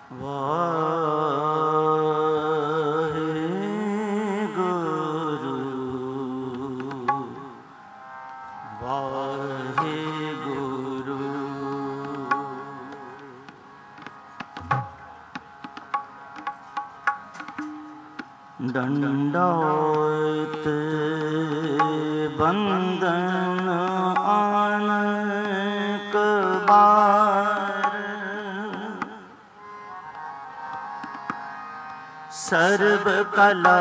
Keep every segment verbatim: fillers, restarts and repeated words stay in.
वाहेगुरु वाहेगुरु। दंडोत बंदन आनक बार, सर्व कला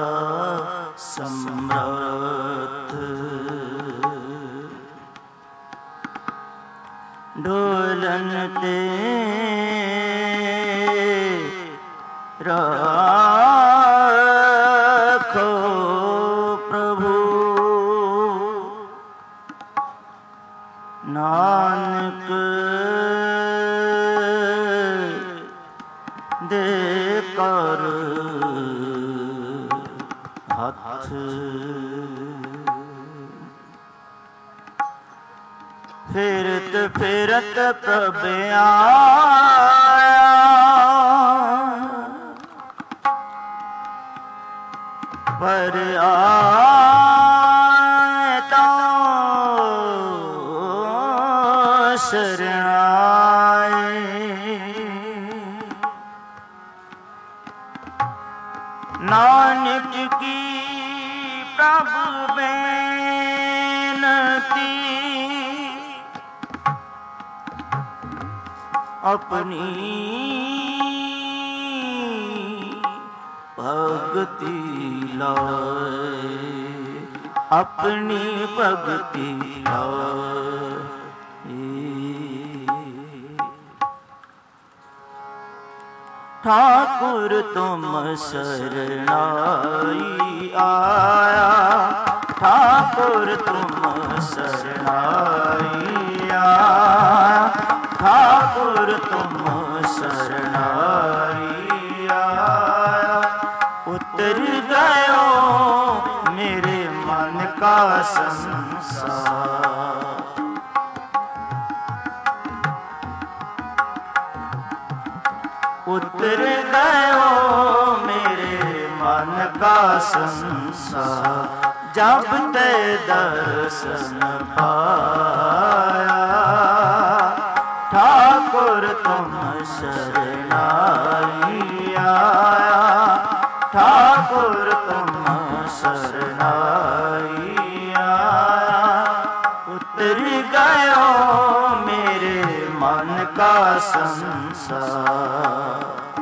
समर्थ, ढोलन ते राखो प्रभु, नानक दे कर हाथ। फिरत फिरत प्रभ आया, पर आए तो शरणाए। नानक की प्रभु बेनती, अपनी भक्ति लाए, अपनी भक्ति लाए। ठाकुर तुम शरणाई आया, ठाकुर तुम शरणाई आया, ठाकुर तुम शरणाई आया। उतर गयो मेरे मन का संसार, उतर गयो मेरे मन का संसार। जब ते दर्शन पाया, ठाकुर तुम शरणाई आया, ठाकुर तुम शरणाई आया। उतर गयो मेरे मन का संसार,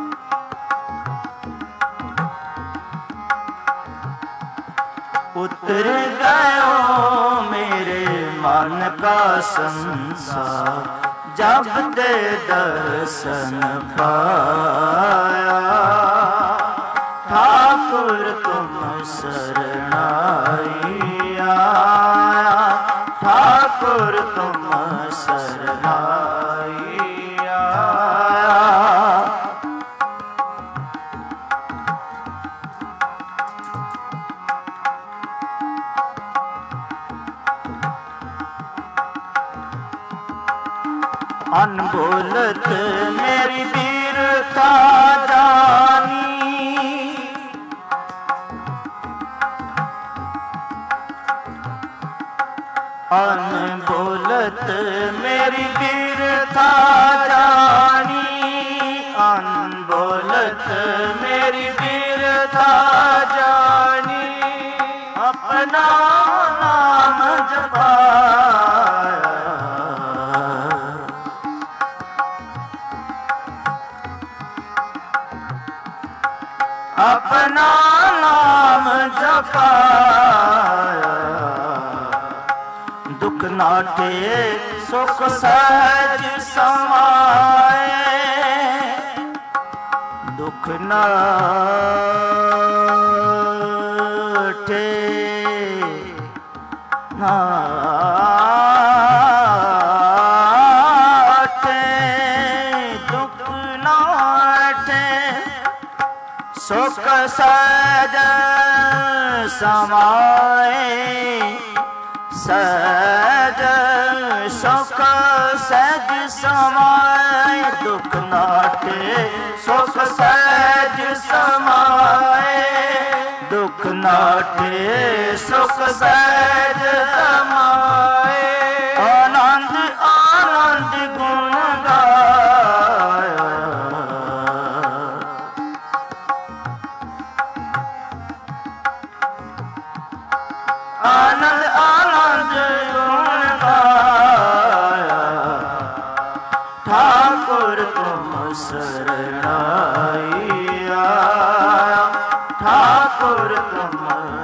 उतर गयो मेरे मन का संसार। जब ते दर्शन पाया, ठाकुर तुम शरणाई आया, ठाकुर तुम शरणाई आया। अनबोलत मेरी वीरता जानी, अनबोलत मेरी वीरता जानी, अनबोलत मेरी वीरता जानी। अपना नाम जपाया, अपना नाम जपाया। दुख नाटे सुख सहज समाए, दुख नाटे नाटे, दुख नाटे सुख सहज समाए। सहज सुख सहज समाए, ਦੁਖ ਨਾਟੇ ਸੁਖ ਸਹਿਜ ਸਮਾਏ। ਦੁਖ ਨਾਟੇ ਸੁਖ ਸਹਿਜ ਸਮਾਏ। ਆਨੰਦ ਆਨੰਦ ਗੁਣ ਗਾਇਆ। ਆਨੰਦ ਆਨੰਦ ਗੁਣ ਗਾਇਆ। ਠਾਕੁਰ ਤੁਮ ਸਰਣਾਈ ਆਇਆ। ਠਾਕੁਰ ਤੁਮ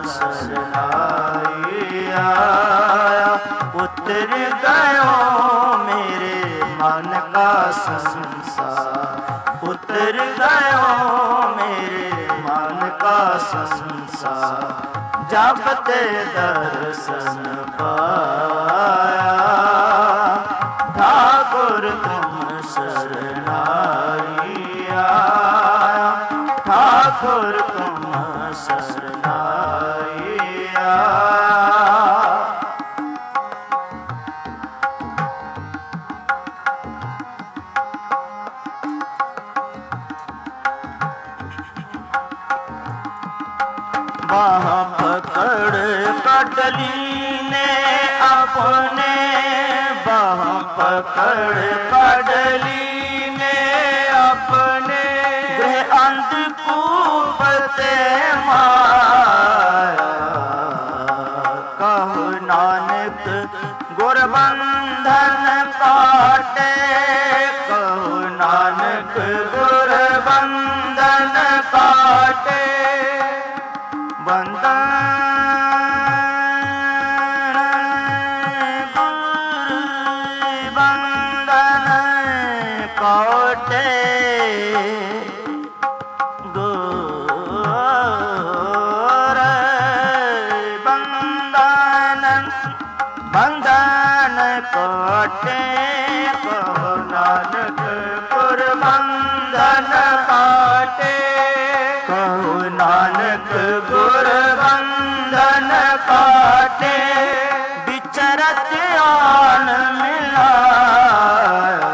ਸਰਣਾਈ ਆਇਆ। ਉਤਰ ਗਇਓ ਮੇਰੇ ਮਨ ਕਾ ਸੰਸਾਰ। ਉਤਰ ਗਇਓ ਮੇਰੇ ਮਨ ਕਾ ਸੰਸਾਰ। ਜਬ ਤੇ ਦਰਸ਼ਨ ਪਾਇਆ। ਠਾਕੁਰ ਤੁਮ ਸਰਣਾਈ ਆਇਆ। ਠਾਕੁਰ ਤੁਮ ਸਰਣਾਈ ਆਇਆ। ਬਾਹ ਪਕੜ ਕੱਢ ਲੀਨੇ ਆਪਣੇ। ਬਾਹ ਪਕੜ ਕੱਢ ਲੀਨੇ ਆਪਣੇ। ਗ੍ਰਹਿ ਅੰਧਕੂਪ ਤੇ ਮਾਇਆ। ਕਹੋ ਨਾਨਕ ਗੁਰ ਬੰਧਨ ਕਾਟੇ। ਕਹੋ ਨਾਨਕ ਗੁਰ ਬੰਧਨ ਕਾਟੇ। ਬੰਧਨ ਗੁਰ ਬੰਧਨ ਕਾਟੇ। ਗੁਰ ਬੰਧਨ ਬੰਧਨ ਕਾਟੇ। ਕਹੋ ਨਾਨਕ ਗੁਰ ਬੰਧਨ ਕਾਟੇ। ਕਹੋ ਨਾਨਕ ਗੁਰ ਬੰਧਨ ਕਾਟੇ। ਵਿਚਰਤ ਆਨ ਮਿਲਾਇਆ।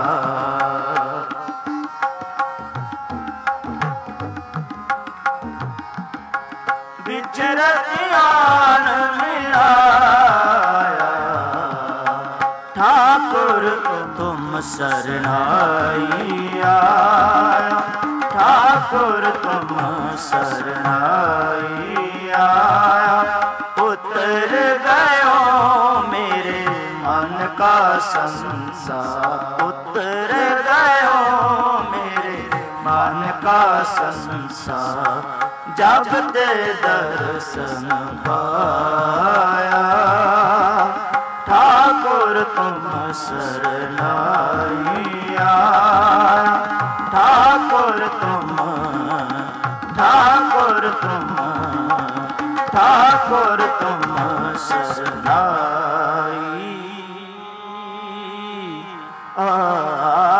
ਵਿਚਰਤ ਆਨ ਮਿਲਾਇਆ। ਠਾਕੁਰ ਤੁਮ ਸਰਣਾਈ ਆਇਆ। ਠਾਕੁਰ ਤੁਮ ਸਰਣਾਈ ਆਇਆ। ਉਤਰ ਗਇਓ ਮੇਰੇ ਮਨ ਕਾ ਸੰਸਾਰ। ਉਤਰ ਗਇਓ ਮੇਰੇ ਮਨ ਕਾ ਸੰਸਾਰ। ਜਬ ਤੇ ਦਰਸ਼ਨ ਪਾਇਆ। ਠਾਕੁਰ ਤੁਮ ਸਰਣਾਈ ਆਇਆ। ਠਾਕੁਰ ਤੁਮ ਠਾਕੁਰ ਤੁਮ ਠਾਕੁਰ ਤੁਮ ਸਰਣਾਈ ਆਇਆ।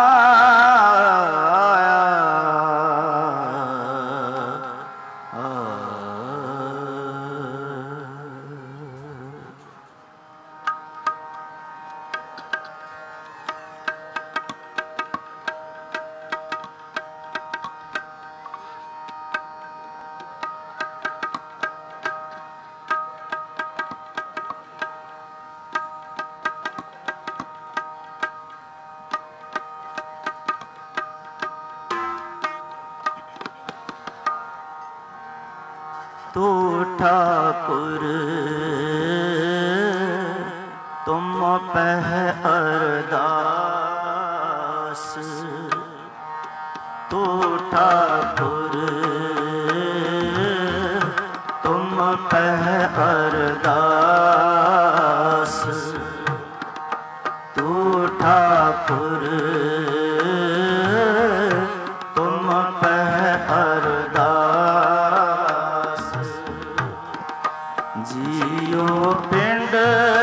तू ठाकुर तुम पह अरदास। तू ठाकुर तुम पह अरदास। तू ठाकुर तुम पह अरदास। जियो पिंड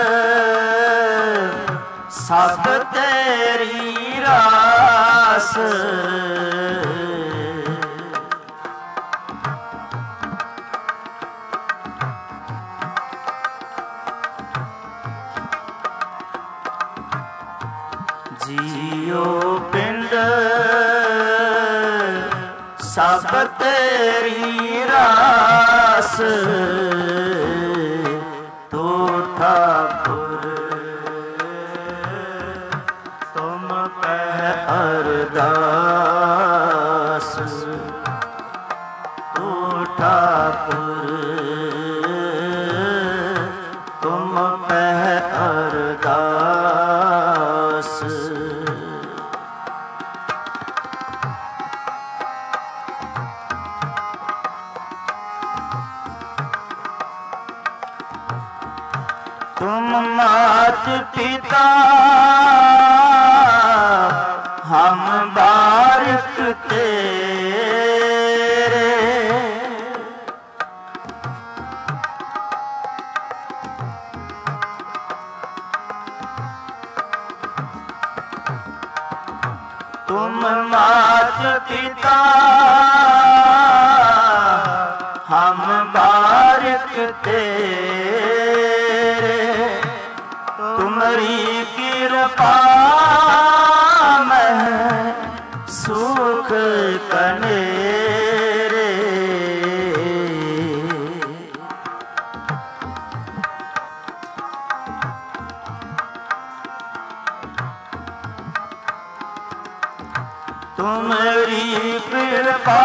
सब तेरी रास। जियो पिंड सब तेरी रास, तू ठाकुर तुम कह अरदास, तू ठाकुर तुम कह अरदास। तुम मात पिता हम बारिक तेरे, तुम मात पिता हम बारिक तेरे, तुम्हारी कृपा में सुख कनेरे, तुम्हारी कृपा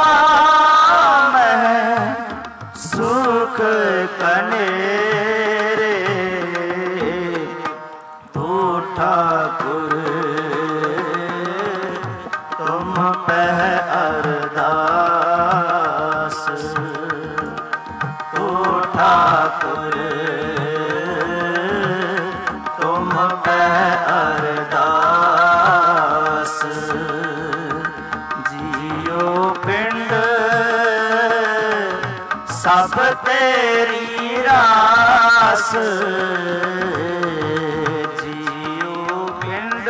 में सुख कनेरे, तू ठाकुर तुम कह अरदास, तू ठाकुर तुम कह अरदास। जियो पिंड सब तेरी रास, जियो पिंड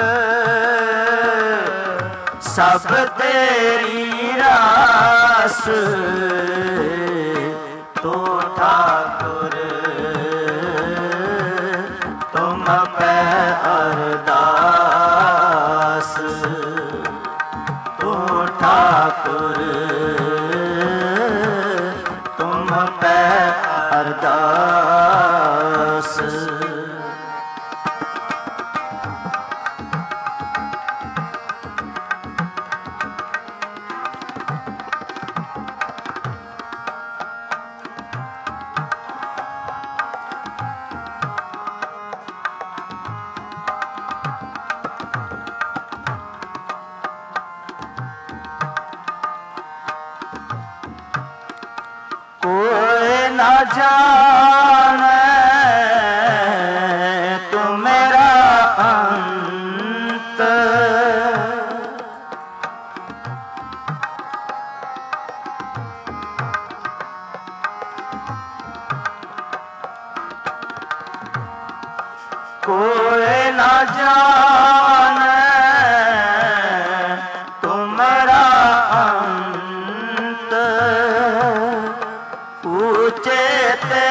सब तेरी रास, तो ठाकुर तुम कह अरदास, तो ठाकुर तुम कह अरदास। कोई न जाने तू मेरा अंत, कोई न जाने तू मेरा अंत, ऊंचे ते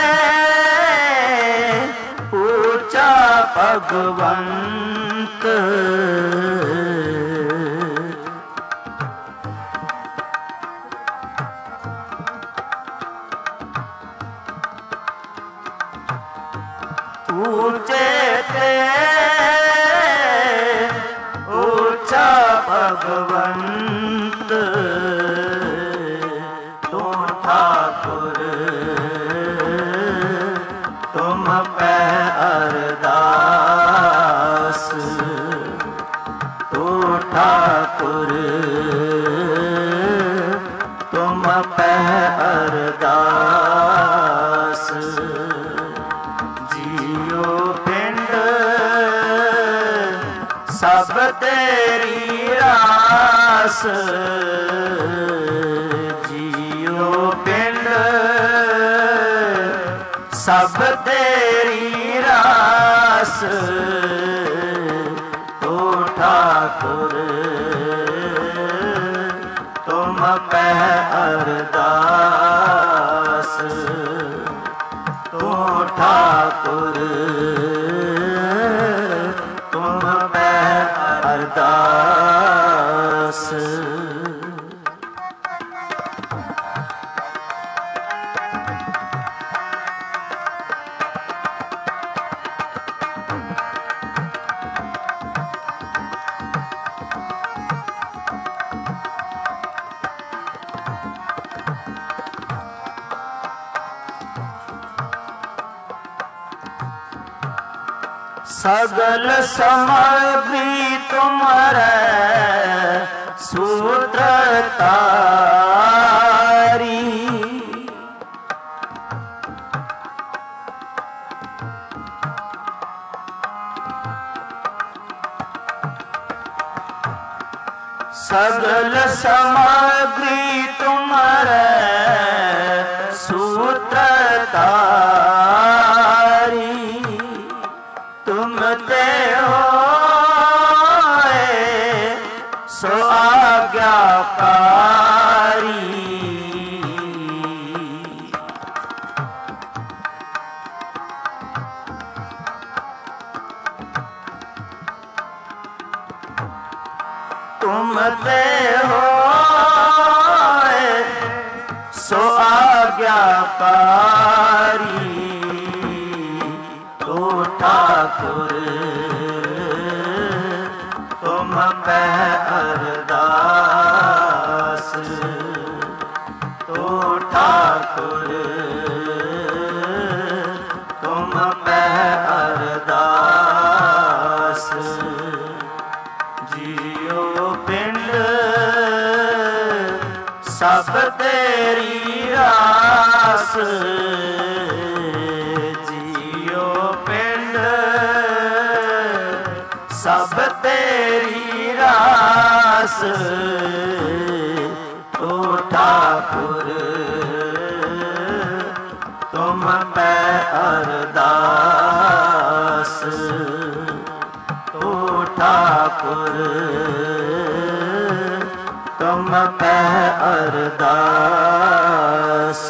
ऊंचा भगवंत, ऊंचे ते ऊंचा भगवंत, तू ठाकुर तुम कह अरदास, तू ठाकुर तुम कह अरदास। जियो पिंड सब तेरी रास, जियो पिंड सब तेरी रास, तो ठाकुर तुम कह अरदास, तो ठाकुर तुम कह सगल सामग्री तुम्हारे सूत्र तारी। सगल सामग्री तुम्हारे सूत्र तारी। तुम ते हो सो आज्ञाकारी। तुम ते हो सो आज्ञाकारी। तो ठाकुर तुम पे अरदास। तो ठाकुर तुम पे अरदास। जियो पिंड सब तेरी रास। जियो पिंड सब तेरी रास। तो ठाकुर तुम पे अरदास। तो ठाकुर तुम पे अरदास।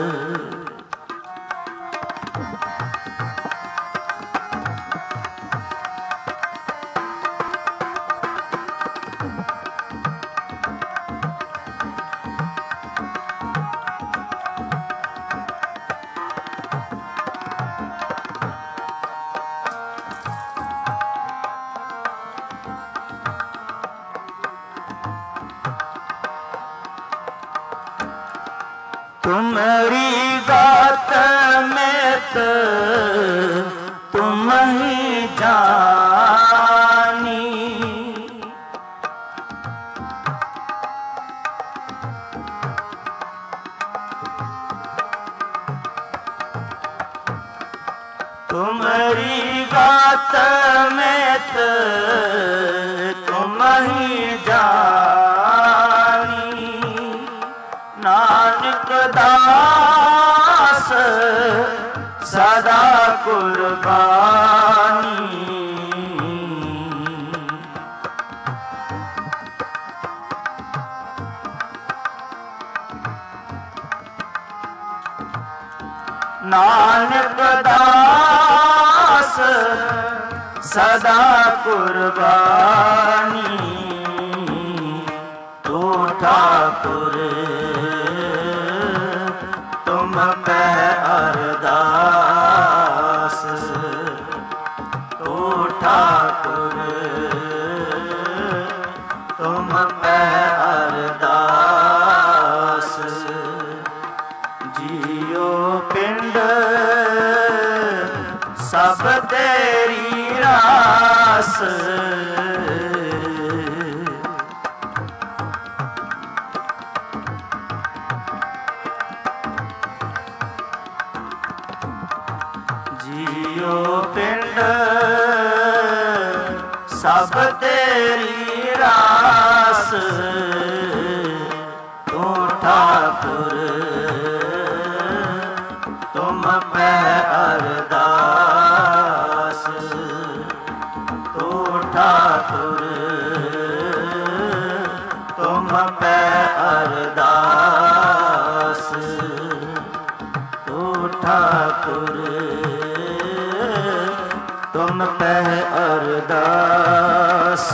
तुम्हारी बात में तो तुम ही जानी। तुम्हारी बात में तो तुम ही जानी। नानक दास सदा कुर्बानी। नानक दास सदा कुर्बानी। तो ठाकुर तुम पे अरदास। तो ठाकुर तुम पे अरदास। जियो पिंड सब तेरी रास। जियो पिंड सब तेरी रास। तो ठाकुर तुम पे अरदास। तो ठाकुर तुम पे अरदास। तो ठाकुर तुम पे अरदास।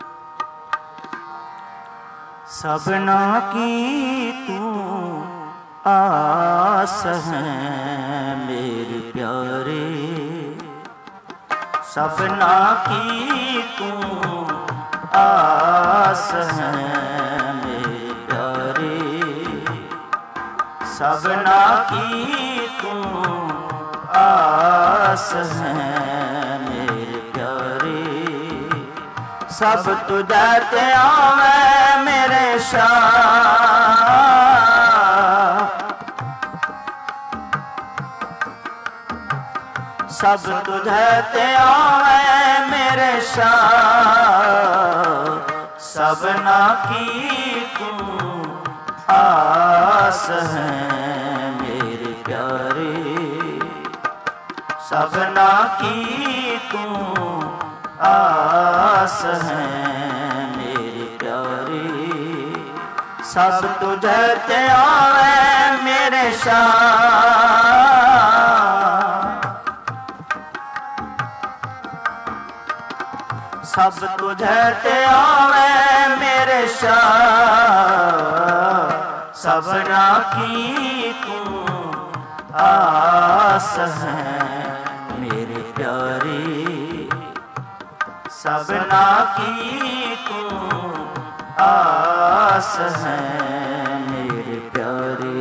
सबना की तू आस है मेरे प्यारे, सबना की तू आस है मेरे प्यारे, सबना की तू आस है मेरे प्यारे, सब तुझे ते आवे मेरे शाह, सब तुझे ते आवे मेरे शाह, सबना की तू आस है मेरे प्यारे, सबना की तू आस है मेरे प्यारे, सब तुझे ते आवे मेरे शाह, सब तुझे ते आवे मेरे शाह, सबना की तू आस है मेरे प्यारे, सबना की तू आस है मेरे प्यारे।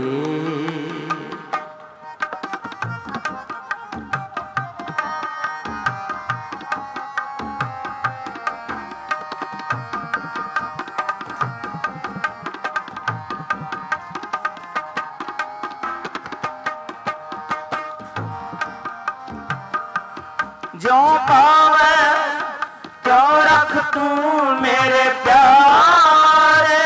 जो पावे क्यों रख तू मेरे प्यारे,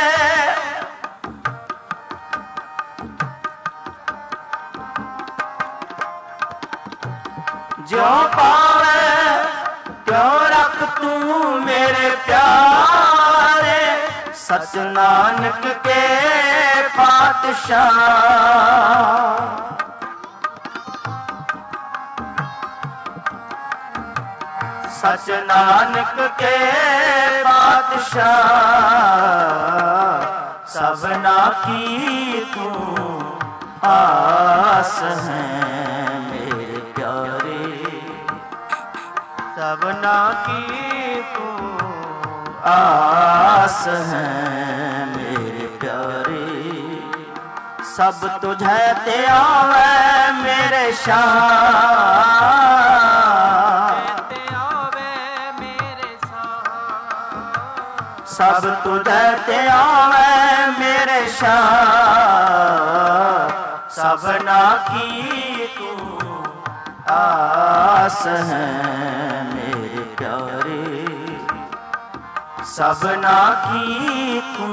जो पावे क्यों रख तू मेरे प्यारे, सच नानक के पातशाह, सच नानक के बादशाह, सबना की तू आस है मेरे प्यारे, सबना की तू आस है मेरे प्यारे, सब तुझे ते आवे मेरे शाह, सब तुझे ते आवे मेरे शाह, सबना की तू आस है मेरे प्यारे, सबना की तू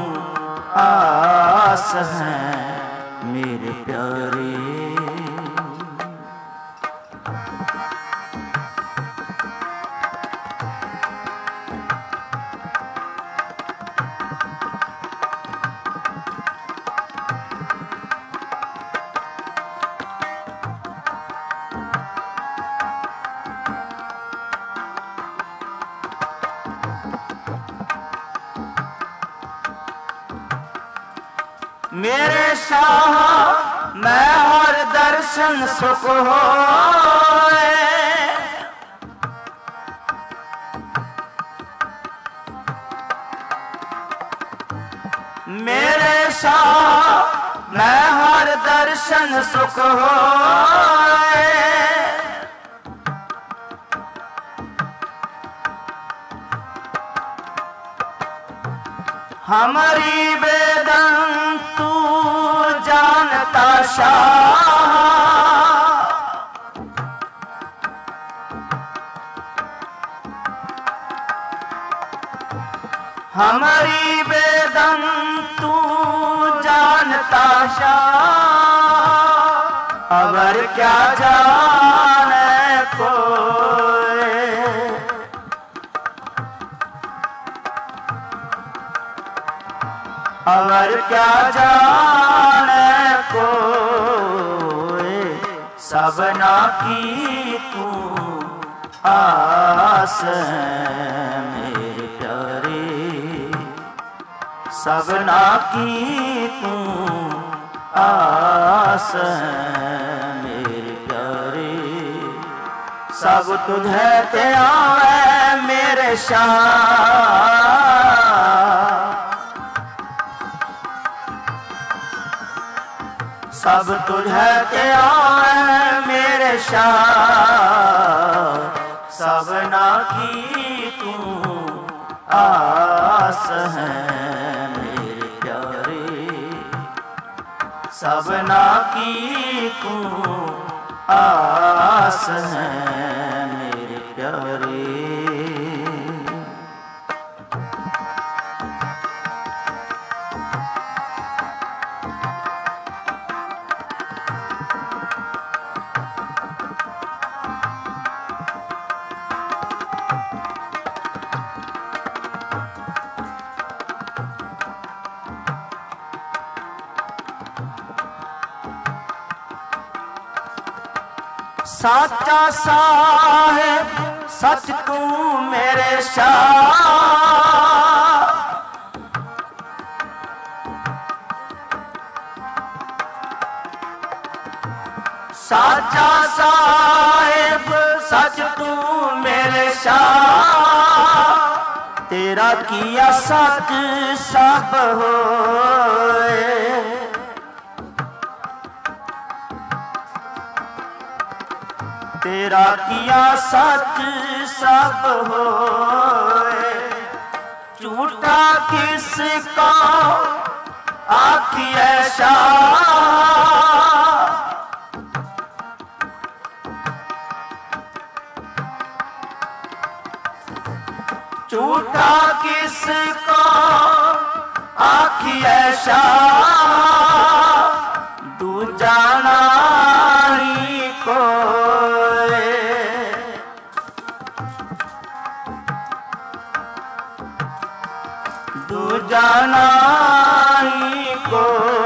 आस है मेरे प्यारे। मेरे शाह मैं हर दर्शन सुख होए, मेरे शाह मैं हर दर्शन सुख होए, हमारी बेदन तू जानता शाह, हमारी बेदन तू जानता शाह, अगर क्या जाने कोई, अगर क्या जाने कोई, सबना की तू आस है मेरे प्यारे, सबना की तू आस है मेरे प्यारे। सब तुझे ते आवे मेरे शाह, सब तुझे ते आवे मेरे शाह। सबना की तू आस है मेरे प्यारे। सबना की तू आस है मेरे प्यारे। साचा साहेब सच तू मेरे शाह। साचा साहेब सच तू मेरे शाह। तेरा किया सच सब होए, तेरा किया सच सब होए। झूठा किसका आखिए शाह। झूठा किसका आखिए शाह। दूजा नारी को दूजा नारी को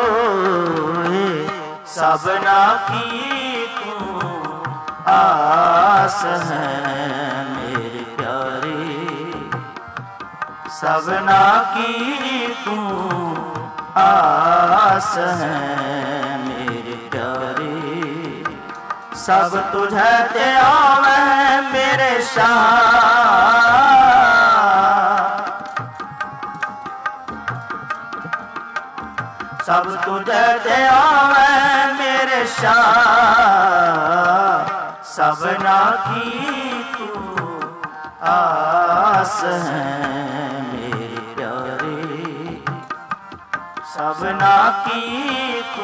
सबना की तू आस है मेरे प्यारे। सबना की तू आस है मेरे प्यारे। सब तुझे ते आवे मेरे शाह। सब तुझे ते आवे मेरे शाह। सबना की तू आस है मेरे प्यारे। सबना की तू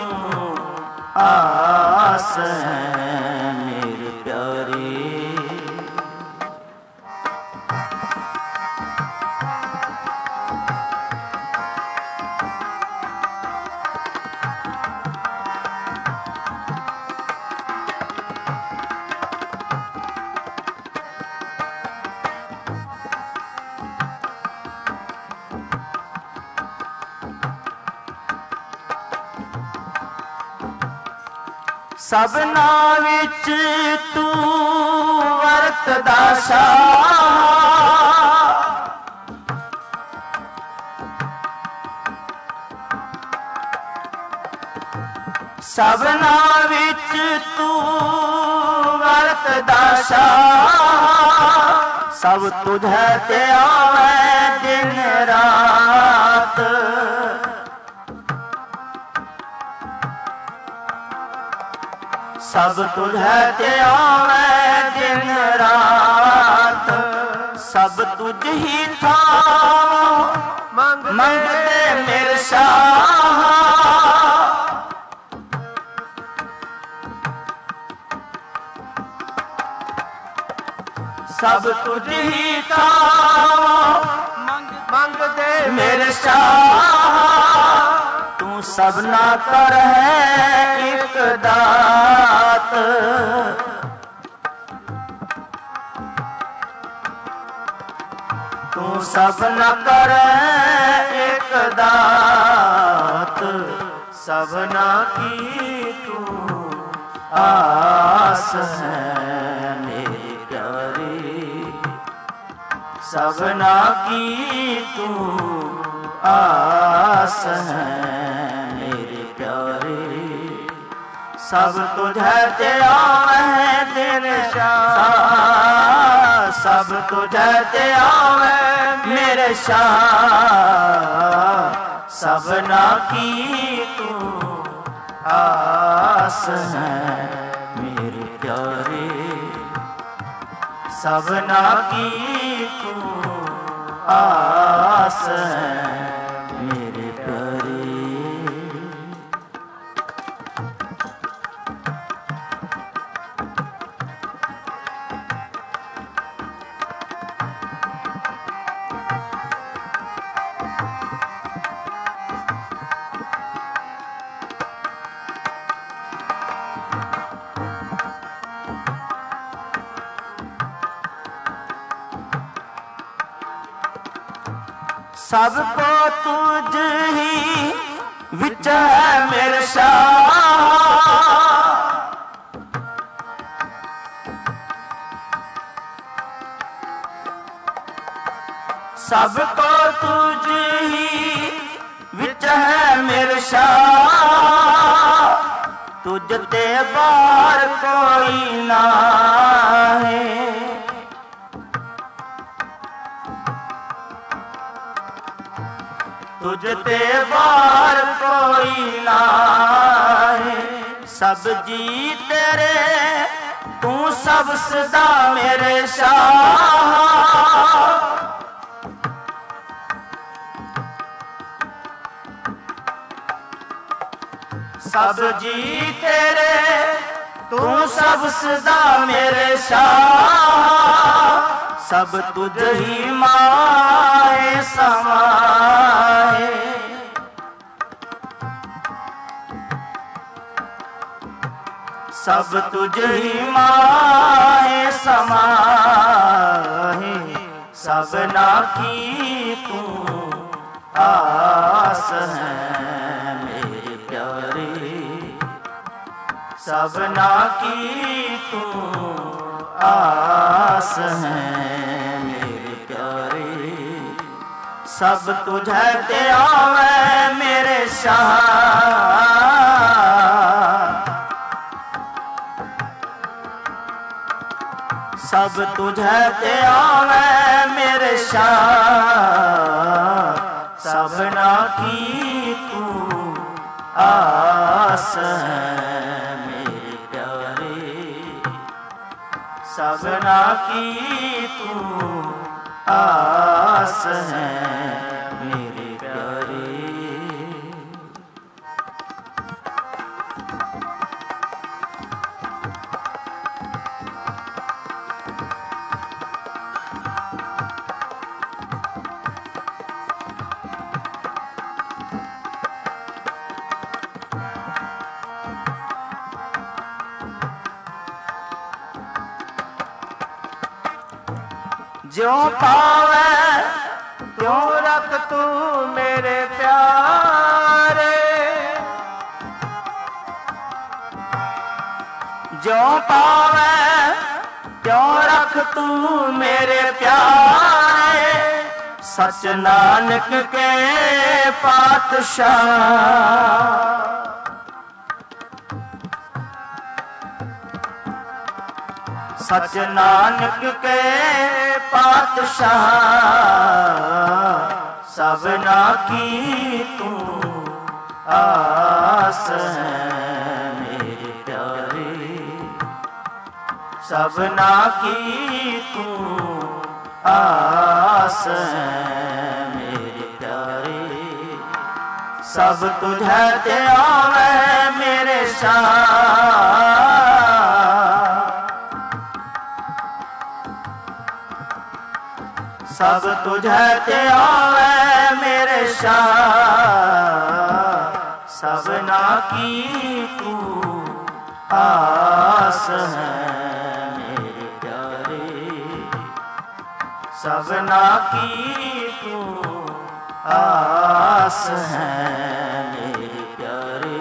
आस है मेरे प्यारे। सबना विच तू वरतदा शाह। सबना विच तू वरतदा शाह। सब तुझे ते आवे दिन रात। सब तुझे ते आवे दिन रात। सब तुझ ही था मंगते मेरे शाह। सब तुझ ही था मंगते मेरे शाह। तू सबना कर है एक दात। तू सबना कर एक दात। सबना की तू आस है मेरे प्यारे। सबना की तू आस है मेरे प्यारे। सब तुझे ते आवे तेरे शाह, सब तुझे ते आवे मेरे शाह, सबना की तू आस है मेरे प्यारे, सबना की तू आस है मेरे प्यारे। सबको तुझ ही विच है मेरे शाह, सबको तुझ ही विच है मेरे शाह, तुझ ते बार कोई ना है, तुझ ते बार कोई ना है, सब जी तेरे तू सब सदा मेरे शाह, सब जी तेरे तू सब सदा मेरे शाह, सब तुझ ही माए समाए, सब तुझ ही माए समाए, सबना की तू आस है मेरे प्यारे, सबना की तू आस है मेरे प्यारे, सब तुझे ते आवे मेरे शाह, सब तुझे ते आवे मेरे शाह, सबना की तू आस है मेरे प्यारे, सबना की तू आस है मेरे प्यारे। ज्यों पावे त्यों रख तू मेरे प्यारे, ज्यों पावे त्यों रख तू मेरे प्यारे, सच नानक के पातशाह, सच नानक के पातशाह, सबना की तू आस है मेरे प्यारे, सबना की तू आस है मेरे प्यारे, सब तुझे ते आवे मेरे शाह, सब तुझे ते आवे मेरे शाह, सबना की तू आस है मेरे प्यारे, सबना की तू आस है मेरे प्यारे,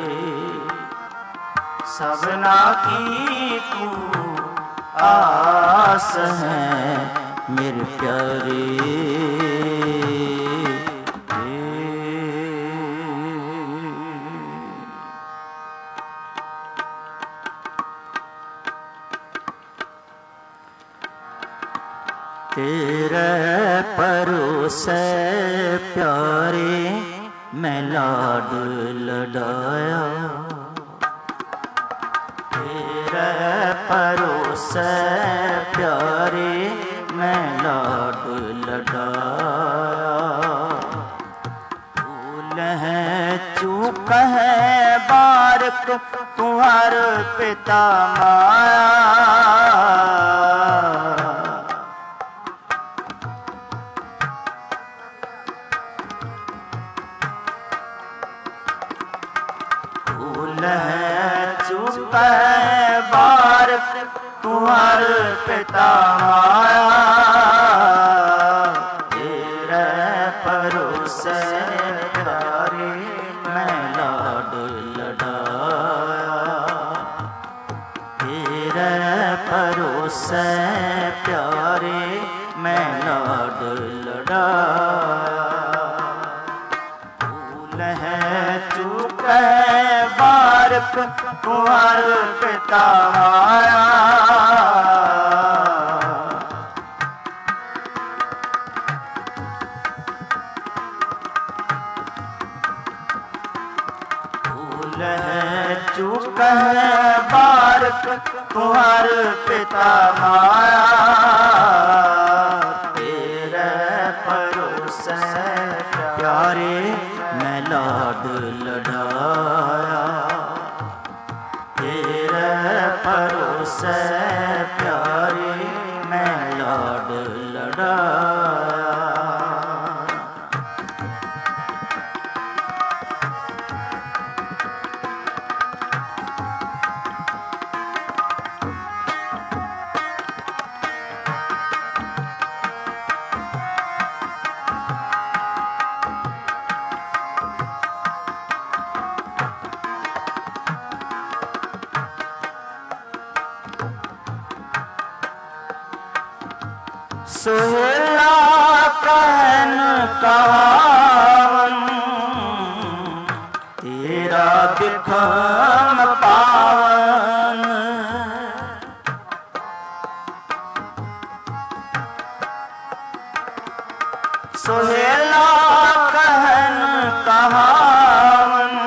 सबना की तू आस है मेरे प्यारे। तेरे परोसे प्यारे मैं लाड लडाया, तेरे परोसे प्यारे मैं लाड लडाया। भूल है चूक है बारक तुम्हार पिता माया, चूक है बारक तुम्हार पिता माया। तेरे परोसे प्यारे मैं लाड लडाया, तेरे परोसे प्यारे मैं लाड लडाया। भूल है चूक है बारक तुम्हार पिता माया, भूल है चूक है बारक तुम्हार पिता माया। तेरे परोसे प्यारे मैं लाड लडाया, तेरे परोसे प्यारे मैं लाड लडाया। सोहेला कहन कहावन तेरा बिखम पावन, सोहेला कहन कहावन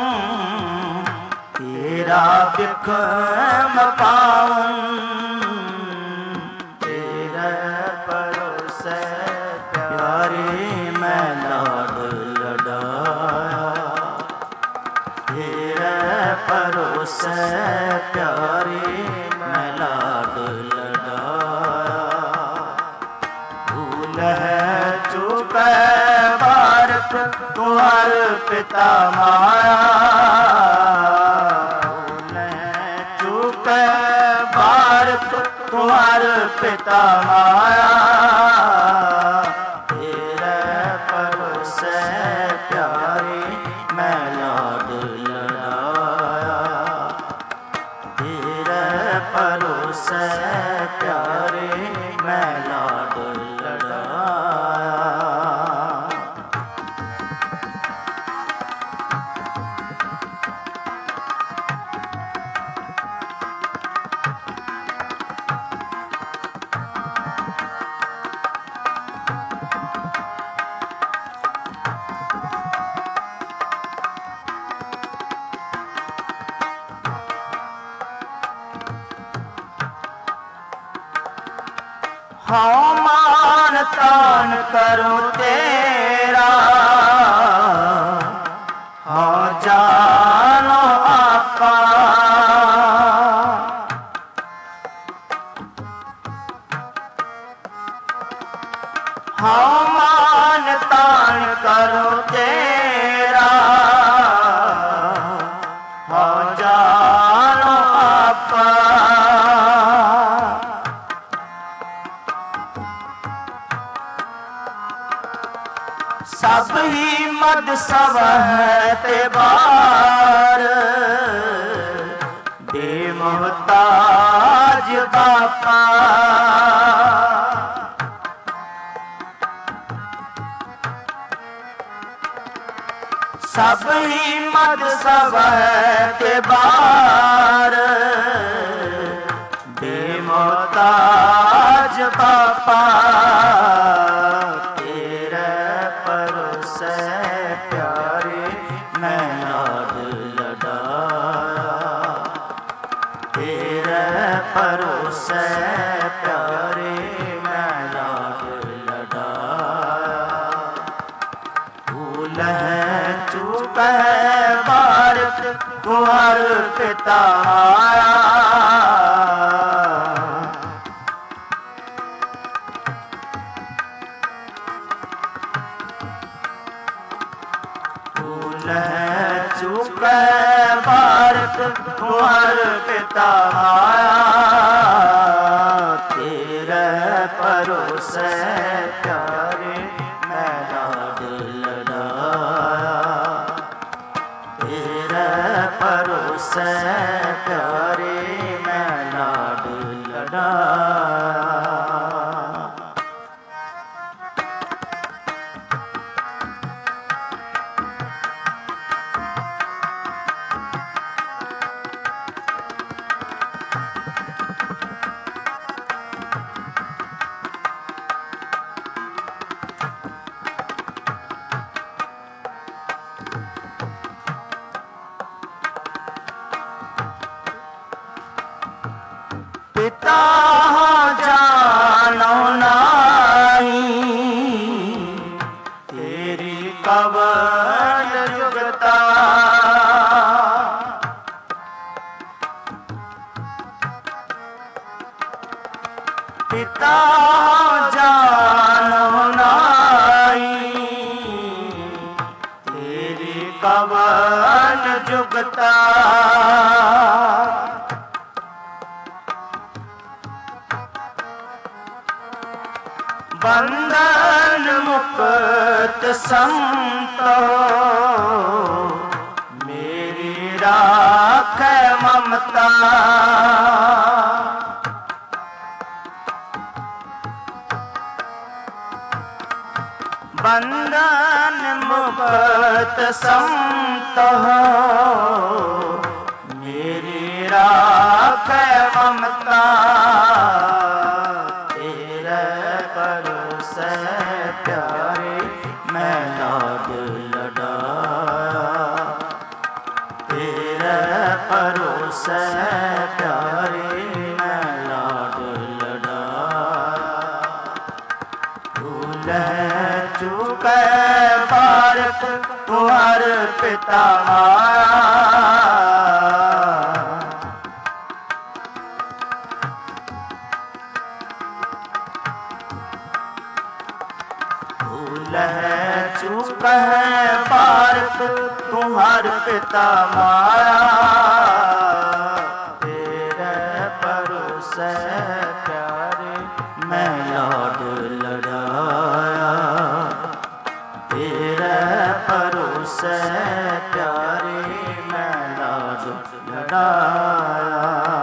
तेरा बिखम पावन। प्यारे मैं लाड लडाया, तेरे परोसे प्यारे मैं लाड लडाया। भूल है चूक है बारक तुम्हार पिता माया, भूल है चूक है बारक तुम्हार पिता माया। प्यारे मैं लाड लडाया, तेरे परोसे प्यारे मैं लाड लडाया। हाँ मान तान करूं तेरा, हाँ जानो आपा। हाँ मान तान करूं तेरा, हाँ जानो आपा। सब ही मद सब है ते बार, बेमुहताज बापा। सब ही मद सब है ते बार, बेमुहताज राज बापा तेरे परोसे प्यारे मैं लाड लडाया, तेरे परोसे प्यारे मैं लाड लडाया। भूल है चूक है बारिक कुंवर पिता आया, चूक बारिक कुंवर पिता आया, तेरे परोसे प्यारे मैं लाड लडाया, तेरे परोसे प्यारे मैं लाड लडाया। पिता जानो नाही तेरी कवन जुगता, पिता जानो नाही तेरी कवन जुगता, बंधन मुक्त संत मेरी राख ममता, बंधन मुक्त संत मेरी राख ममता, प्यारे मैं लाड लडाया, तेरे परोसे प्यारे मैं लाड लडाया। भूल है चूक बारिक कुंवर पिता आया, भूल है चूक है बारिक कुंवर पिता माया, तेरे परोसे प्यारे मैं लाड लडाया, तेरे परोसे प्यारे मैं लाड लडाया।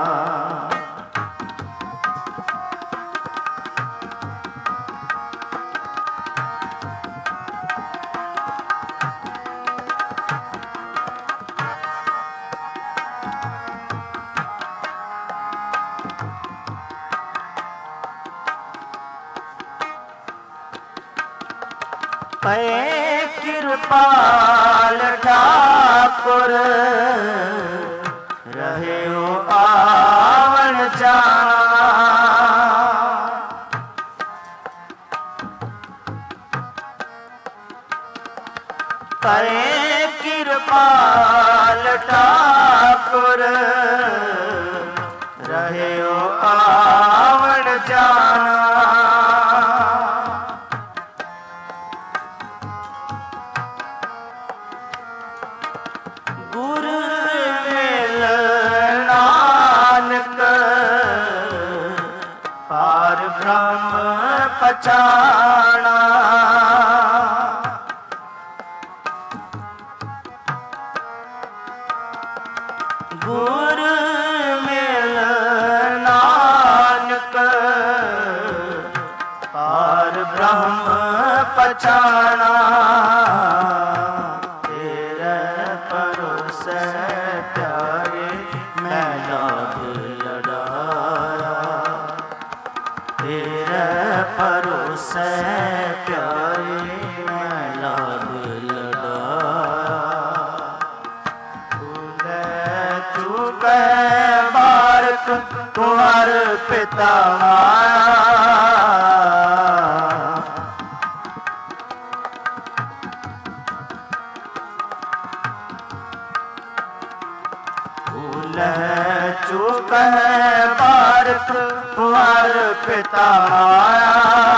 पै कृपाल ठाकुर रहे हो आवन जाना, पै कृपाल ठाकुर रहे हो आवन जाना, ब्रह्म पहचाना, गुरु मिल नानक पार ब्रह्म पहचाना, तेरे परोसे प्यारे मैं लाड लडाया, तेरे ਭਰੋਸੈ ਪਿਆਰੇ ਮੈਂ ਲਾਡ ਲਡਾਇਆ। ਭੁਲੈ ਚੁਕੈ ਬਾਰਕ ਤੁਮਰ ਪਿਤਾ ਮਾਇਆ। ਭੁਲੈ ਚੁਕੈ ਬਾਰਕ ਤੁਮਰ ਪਿਤਾ ਮਾਇਆ।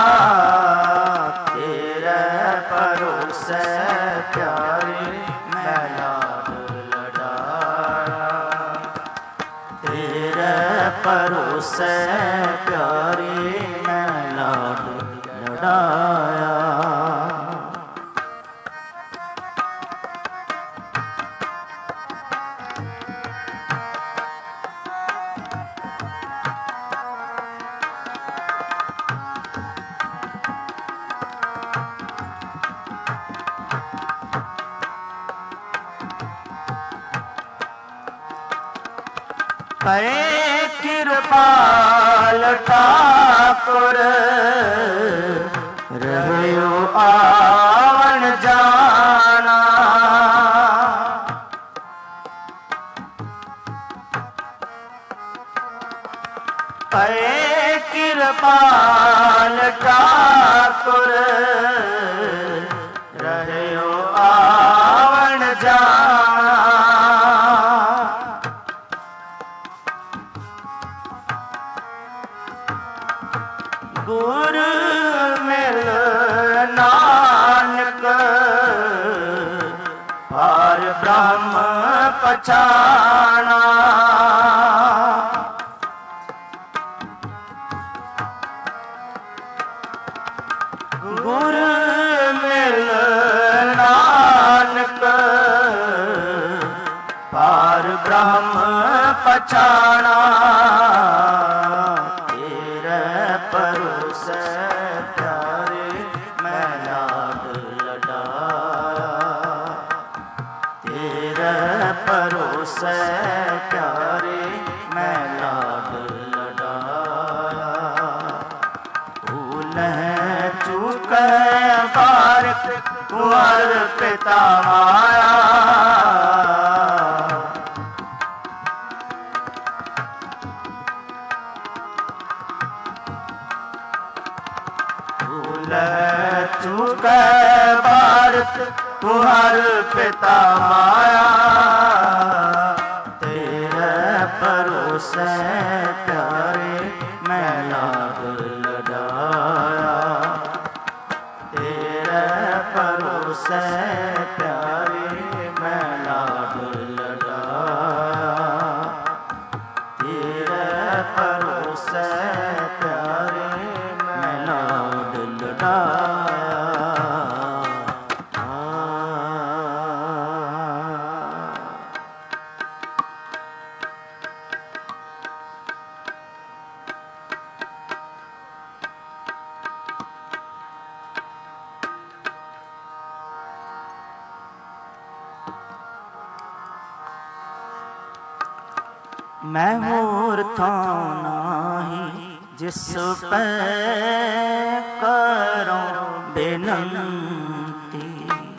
ਤੇਰੇ ਭਰੋਸੈ ਪਿਆਰੇ ਮੈਂ ਲਾਡ ਲਡਾਇਆ। ਤੇਰੇ ਭਰੋਸੈ ਪਿਆਰੇ ਮੈਂ ਲਾਡ ਲਡਾਇਆ। ਕਰੇ ਕਿਰਪਾਲ ਠਾਕੁਰ ਰਹਿਓ ਆਵਣ ਜਾਣਾ। ਕਰੇ ਕਿਰਪਾਲ ਠਾਕੁਰ ਰਹਿਓ ਆਵਣ ਜਾਣਾ। ਗੁਰ ਮਿਲ ਨਾਨਕ ਪਾਰ ਬ੍ਰਹਮ ਪਛਾਣਾ। ਗੁਰ ਮਿਲ ਨਾਨਕ ਪਾਰ ਬ੍ਰਹਮ ਪਛਾਣਾ। ਭਰੋਸੈ ਪਿਆਰੇ ਮੈਂ ਲਾਡ ਲਡਾਇਆ। ਤੇਰੇ ਭਰੋਸੈ ਪਿਆਰੇ ਮੈਂ ਲਾਡ ਲਡਾਇਆ। ਭੁਲੈ ਚੁਕੈ ਬਾਰਕ ਤੁਮਰ ਪਿਤਾ ਮਾਇਆ। ਭੁਲੈ ਚੁਕੈ ਬਾਰਕ ਤੁਮਰ ਪਿਤਾ ਮਾਇਆ। ਤੇਰੇ ਭਰੋਸੈ ਪਿਆਰੇ ਮੈਂ ਲਾਡ ਲਡਾਇਆ। ਤੇਰੇ ਭਰੋਸੈ ਪਿਆਰੇ ਮੈਂ ਲਾਡ ਲਡਾਇਆ। ਤੇਰੇ ਭਰੋਸੈ ਪਿਆਰੇ ਮੈਂ ਲਾਡ ਲਡਾਇਆ। ਮੈਂ ਹੋਰ ਥਾਂ ਨਾਹੀ ਜਿਸ ਪੈ ਕਰੋ ਬੇਨੰਤੀ।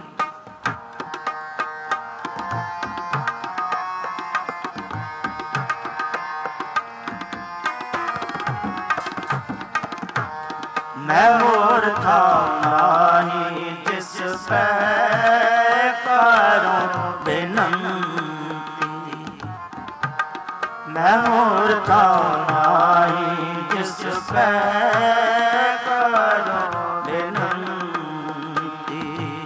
ਮੈਂ ਹੋਰ ਥਾਂ ਨਾਹੀ ਜਿਸ ਪੈ ਕਰੋ ਬੇਨੰਤੀ। ਮੈਂ ਹੋਰ ਥਾਂ ਨਾਹੀ ਜਿਸ ਪੈ ਕਰੋ ਬੇਨੰਤੀ।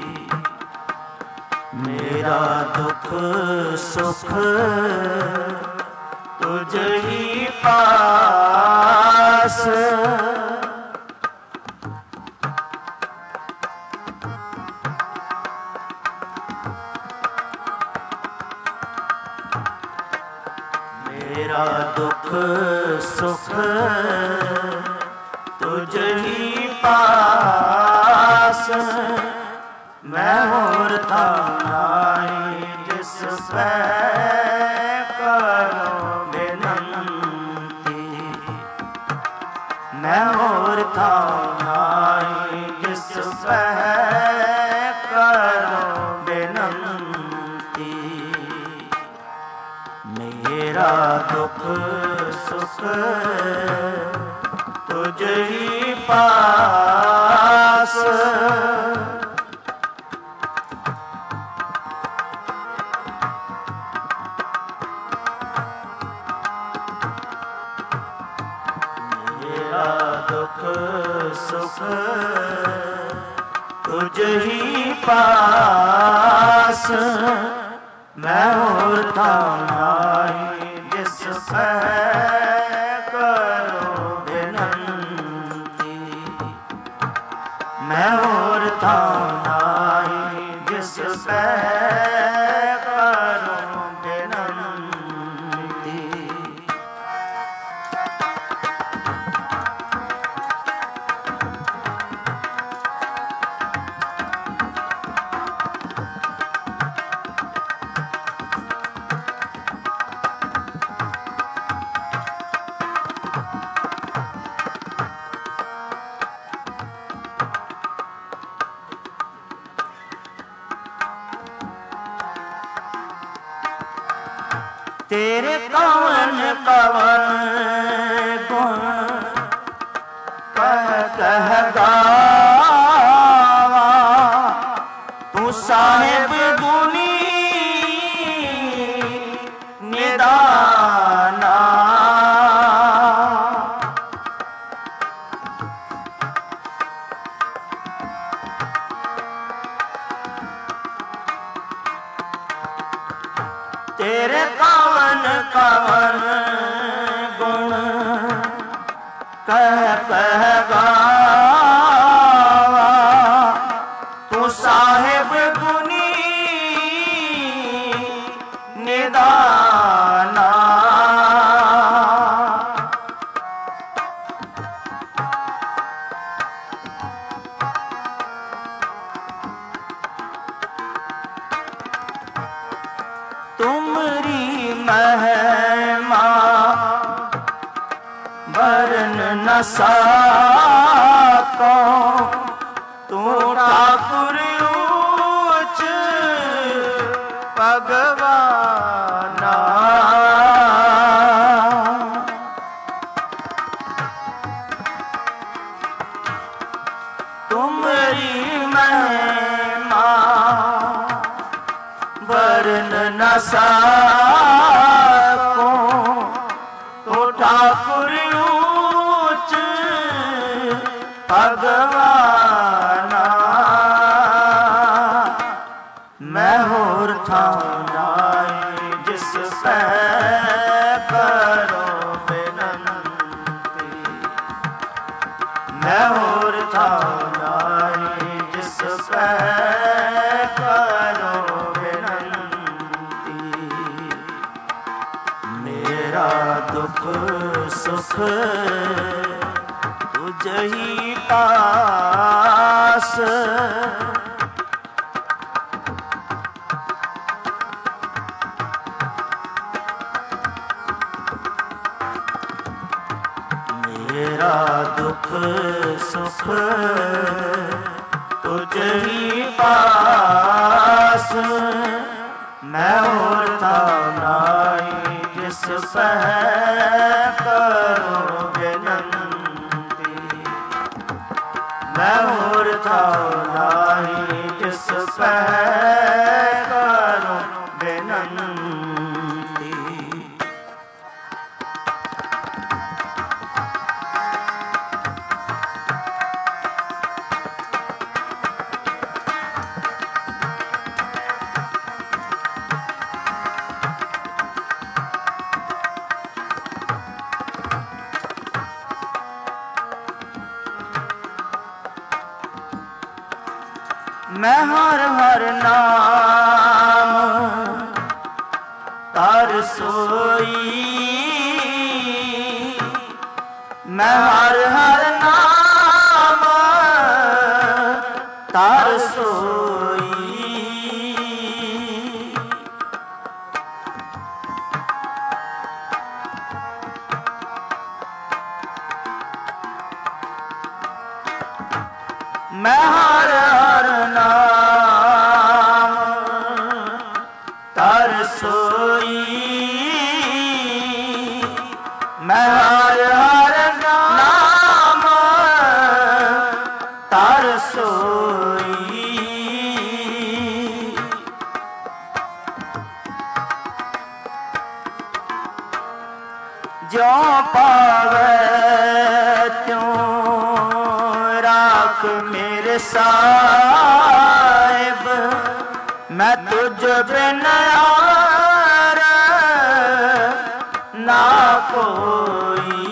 ਮੇਰਾ ਦੁੱਖ ਸੁਖ ਤੁਝ ਹੀ ਪਾਸ। ਮੇਰਾ ਦੁੱਖ ਸੁਖ ਤੁਝ ਹੀ ਪਾਸ। ਮੈਂ ਹੋਰ ਥਾਂ ਨਾਹੀ ਜਿਸ ਪੈ ਕਰੋ ਬੇਨੰਤੀ। ਮੈਂ ਹੋਰ ਥਾਂ ਨਾਹੀ ਜਿਸ ਪਹਿ ਕਰੋ ਬੇਨੰਤੀ। ਮੇਰਾ ਦੁੱਖ ਸੁਖ ਤੁਝ ਹੀ ਪਾਸ। ਦੁਖ ਸੁਖ ਤੁਝ ਹੀ ਪਾਸ। ਮੈਂ ਹੋਰ ਥਾਂ ਨਾਹੀ ਜਿਸ ਪਹਿ ਕਰੋ ਬੇਨੰਤੀ। ਮੈਂ ਹੋਰ ਥਾਂ ਨਾਹੀ ਜਿਸ ਪਹਿ ਕਰੋ ਬੇਨੰਤੀ। ਤੇਰੇ ਕਵਨ ਕਵਨ ਗੁਣ ਕਹਿ ਕਹਿ ਗਾਵਾ। ਤੂੰ ਸਾਹਿਬ ਗੁਣੀ ਨਿਦਾਨਾ। ਤੇਰੇ ਕਵਨ ਕਵਨ ਗੁਣ ਕਹਿ ਕਹਿ ਗਾਵਾ। ਤੂੰ ਸਾਹਿਬ ਗੁਣੀ ਨਿਦਾਨਾ। ਤੁਮਰੀ ਮਹਿਮਾ ਵਰਨ ਨ ਸਾਕੋ। ਤੂੰ ਠਾਕੁਰ ਊਚ ਭਗਵਾਨਾ। ਤੁਮਰੀ ਮਹਿਮਾ ਵਰਨ ਨ ਸਾਕੋ। ਤੂੰ ਠਾਕੁਰ ਊਚ ਭਗਵਾਨਾ। ਮੈਂ ਹੋਰ ਥਾਂ ਨਾਹੀ ਜਿਸ ਪਹਿ ਕਰੋ ਬੇਨੰਤੀ। ਮੈਂ ਹੋਰ ਥਾਂ ਨਾਹੀ ਜਿਸ ਪਹਿ ਕਰੋ ਬੇਨੰਤੀ। ਮੇਰਾ ਦੁੱਖ ਸੁਖ ਤੁਝ ਹੀ ਪਾਸ। ਮੇਰਾ ਦੁੱਖ ਸੁਖ ਤੁਝ ਹੀ ਪਾਸ। ਮੈਂ ਹੋਰ ਥਾਂ ਨਾਹੀ ਜਿਸ ਪਹਿ ਕਰੋ ਬੇਨੰਤੀ। ਮੈਂ ਹੋਰ ਥਾਂ ਨਾਹੀ ਜਿਸ ਪਹਿ ਕਰੋ ਬੇਨੰਤੀ। ਮੈਂ ਹਰ ਹਰ ਨਾਮ ਧਰ ਸੋਈ। ਮੈਂ ਹਰ ਹਰ ਨਾਮ ਧਰ ਸੋਈ। मैं हर हर नाम तर सोई, मैं हर हर नाम तर सोई। ज्यों पावे त्यों राख मेरे साहिब, मैं तुझ बिन यार ना कोई।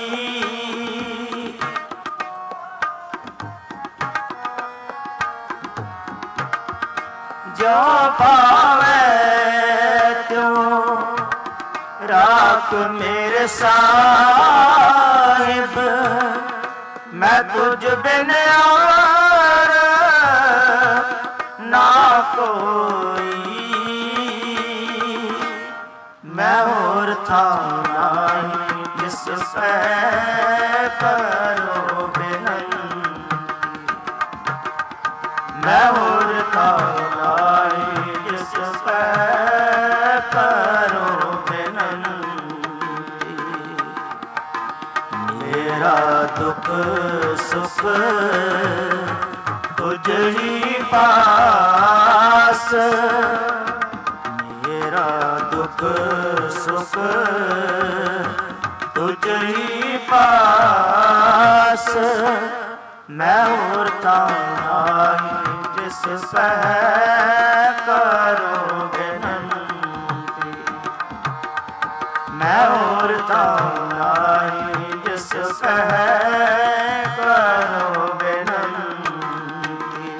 ज्यों पावे त्यों राख मेरे साहिब, मैं तुझ बिन यार ना कोई। मैं और था नहीं जिस पे करो बिनती, मैं और था नहीं जिस पे करो बिनती। मेरा दुख सुख तुझ ही पास, मेरा दुख सुख तुझ ही पास। मैं उड़ता नहीं जिस पे करो बिनती, मैं उड़ता नहीं जिस पे करो बिनती।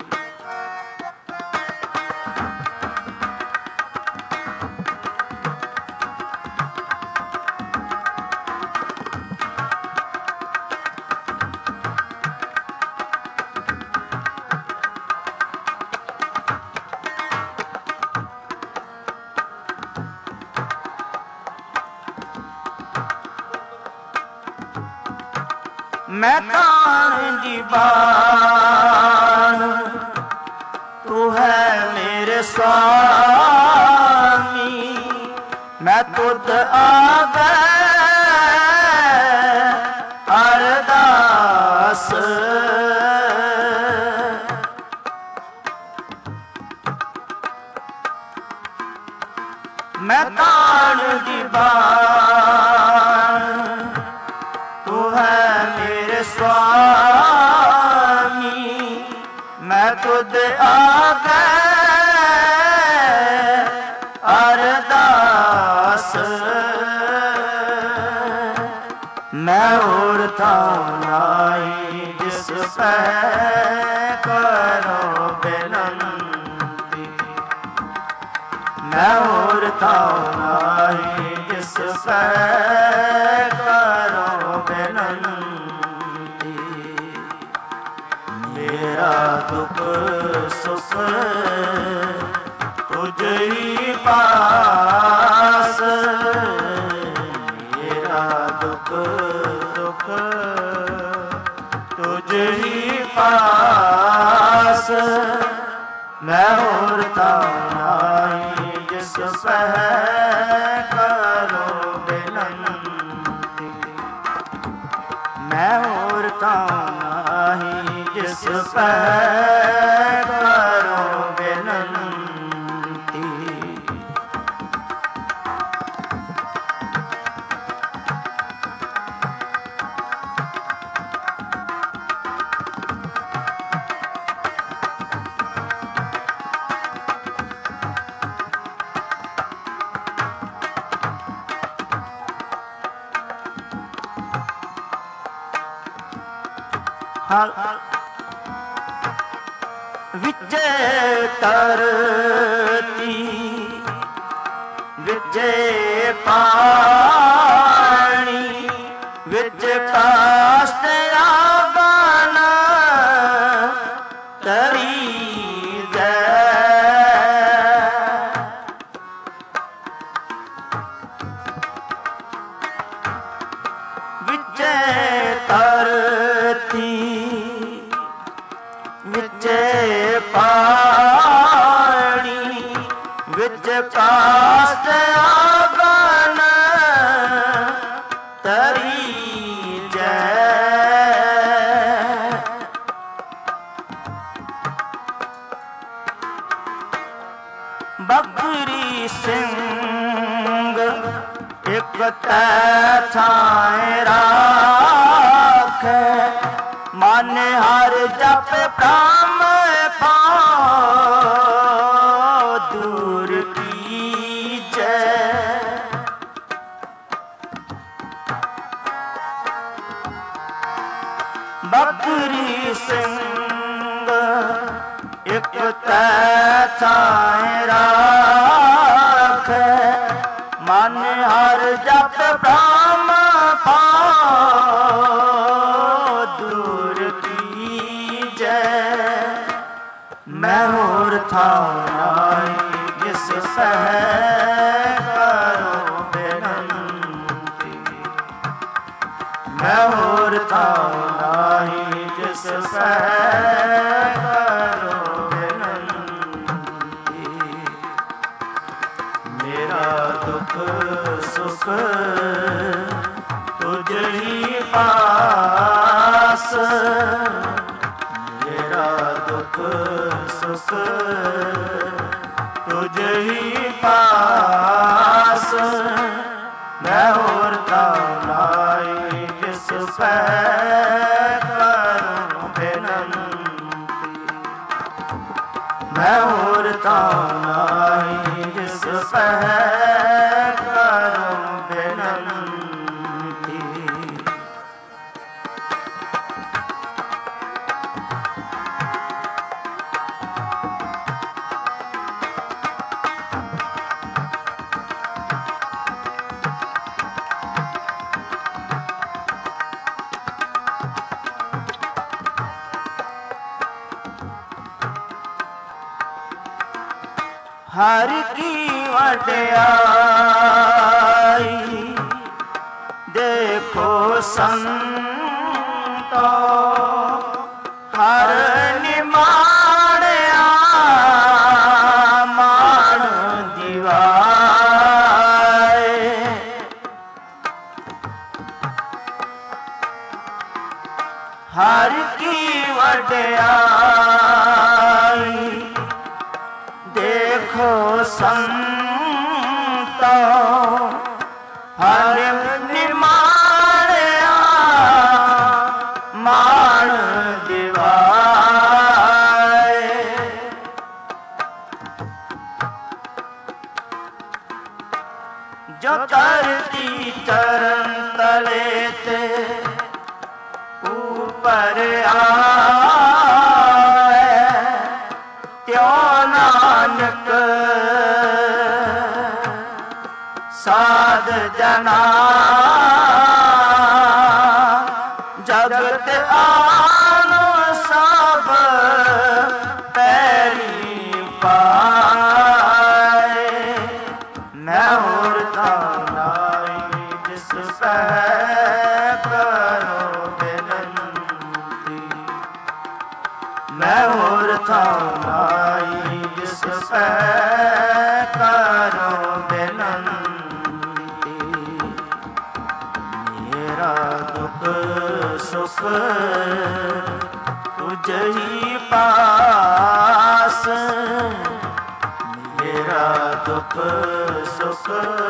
मैं तान दी बान, तू है मेरे स्वामी, मैं तुद आगे अरदास। मैं तान दी बान, तू है मेरे स्वामी, मैं तुद आगे अरदास। मैं उड़ता नहीं जिस पे करो बिनती, मैं उड़ता नहीं जिस पे करो बिनती। मेरा दुख सुख तुझ ही पास, मेरा दुख सुख तुझ ही पास। मैं उड़ता नहीं जिस पे करो बिनती, मैं उड़ता नहीं जिस पे करो बिनती। विचे तरती विचे पानी, विच काष्ठ आगन तरी ਕਾਸਟ ਆਗਨ ਤਰੀ ਜੈ। ਬਕਰੀ ਸਿੰਘ ਇਕ ਤੈ ਥਾਇ ਰਾਖੈ, ਮਨ ਹਰ ਜਪ ਬ੍ਰਹਮ ਪਾਉ ਦੂਰ ਕੀਜੈ। ਬਕਰੀ ਸਿੰਘ ਇਕ ਤੈ ਥਾਇ ਰਾਖੈ, ਮਨ ਹਰ ਜਪ ਬ੍ਰਹਮ ਪਾਉ ਦੂਰ ਕੀਜੈ। ਮੈਂ ਹੋਰ ਥਾਉ ਨਾਹੀ ਜਿਸ ਸਹਿ ਕਰੋ ਬੇਨੰਤੀ, ਮੈਂ ਹੋਰ ਥਾਉ ਨਾਹੀ ਜਿਸ ਸਹਿ ਕਰੋ ਬੇਨੰਤੀ। ਮੇਰਾ ਦੁਖ ਸੁਖ ਤੁਝ ਹੀ ਪਾਸ, ਮੇਰਾ ਦੁਖ ਸੁਖ ਤੁਝ ਹੀ ਪਾਸ। ਮੈਂ ਹੋਰ ਥਾਉ ਨਾਹੀ ਜਿਸ ਸਹਿ ਕਰੋ ਬੇਨੰਤੀ, ਮੈਂ ਹੋਰ ਥਾਉ ਨਾਹੀ ਜਿਸ ਸਹਿ ਕਰੋ ਬੇਨੰਤੀ। ਹਰ ਕੀ ਵਡਿਆਈ ਦੇਖੋ ਸੰਤੋ, ਹਰ ਨਿਮਾਣਿਆ ਮਾਣ ਦਿਵਾਏ। ਹਰ ਕੀ ਵਡਿਆਈ ਦੇਖੋ ਸੰਤੋ, ਹਰ ਨਿਮਾਣਿਆ ਮਾਣ ਦਿਵਾਏ। ਜੋ ਧਰਤੀ ਚਰਨ ਤਲੇ ਤੇ ਉਪਰ ਆਏ, ਤਿਉ ਨਾਨਕ ਸਾਧ ਜਨਾ ਜਗਤ ਆਨੁ ਸਭ ਪੈਰੀ ਪਾਏ। ਮੈਂ ਹੋਰ ਥਾਉ ਨਾਹੀ ਜਿਸ ਸਹਿ ਕਰੋ ਬੇਨੰਤੀ, ਮੈਂ ਹੋਰ ਥਾਉ ਨਾਹੀ ਜਿਸ ਸਹਿ ਕਰੋ ਬੇਨੰਤੀ। ਮੇਰਾ ਦੁਖ ਸੁਖ ਤੁਝ ਹੀ ਪਾਸ, ਮੇਰਾ ਦੁਖ ਸੁਖ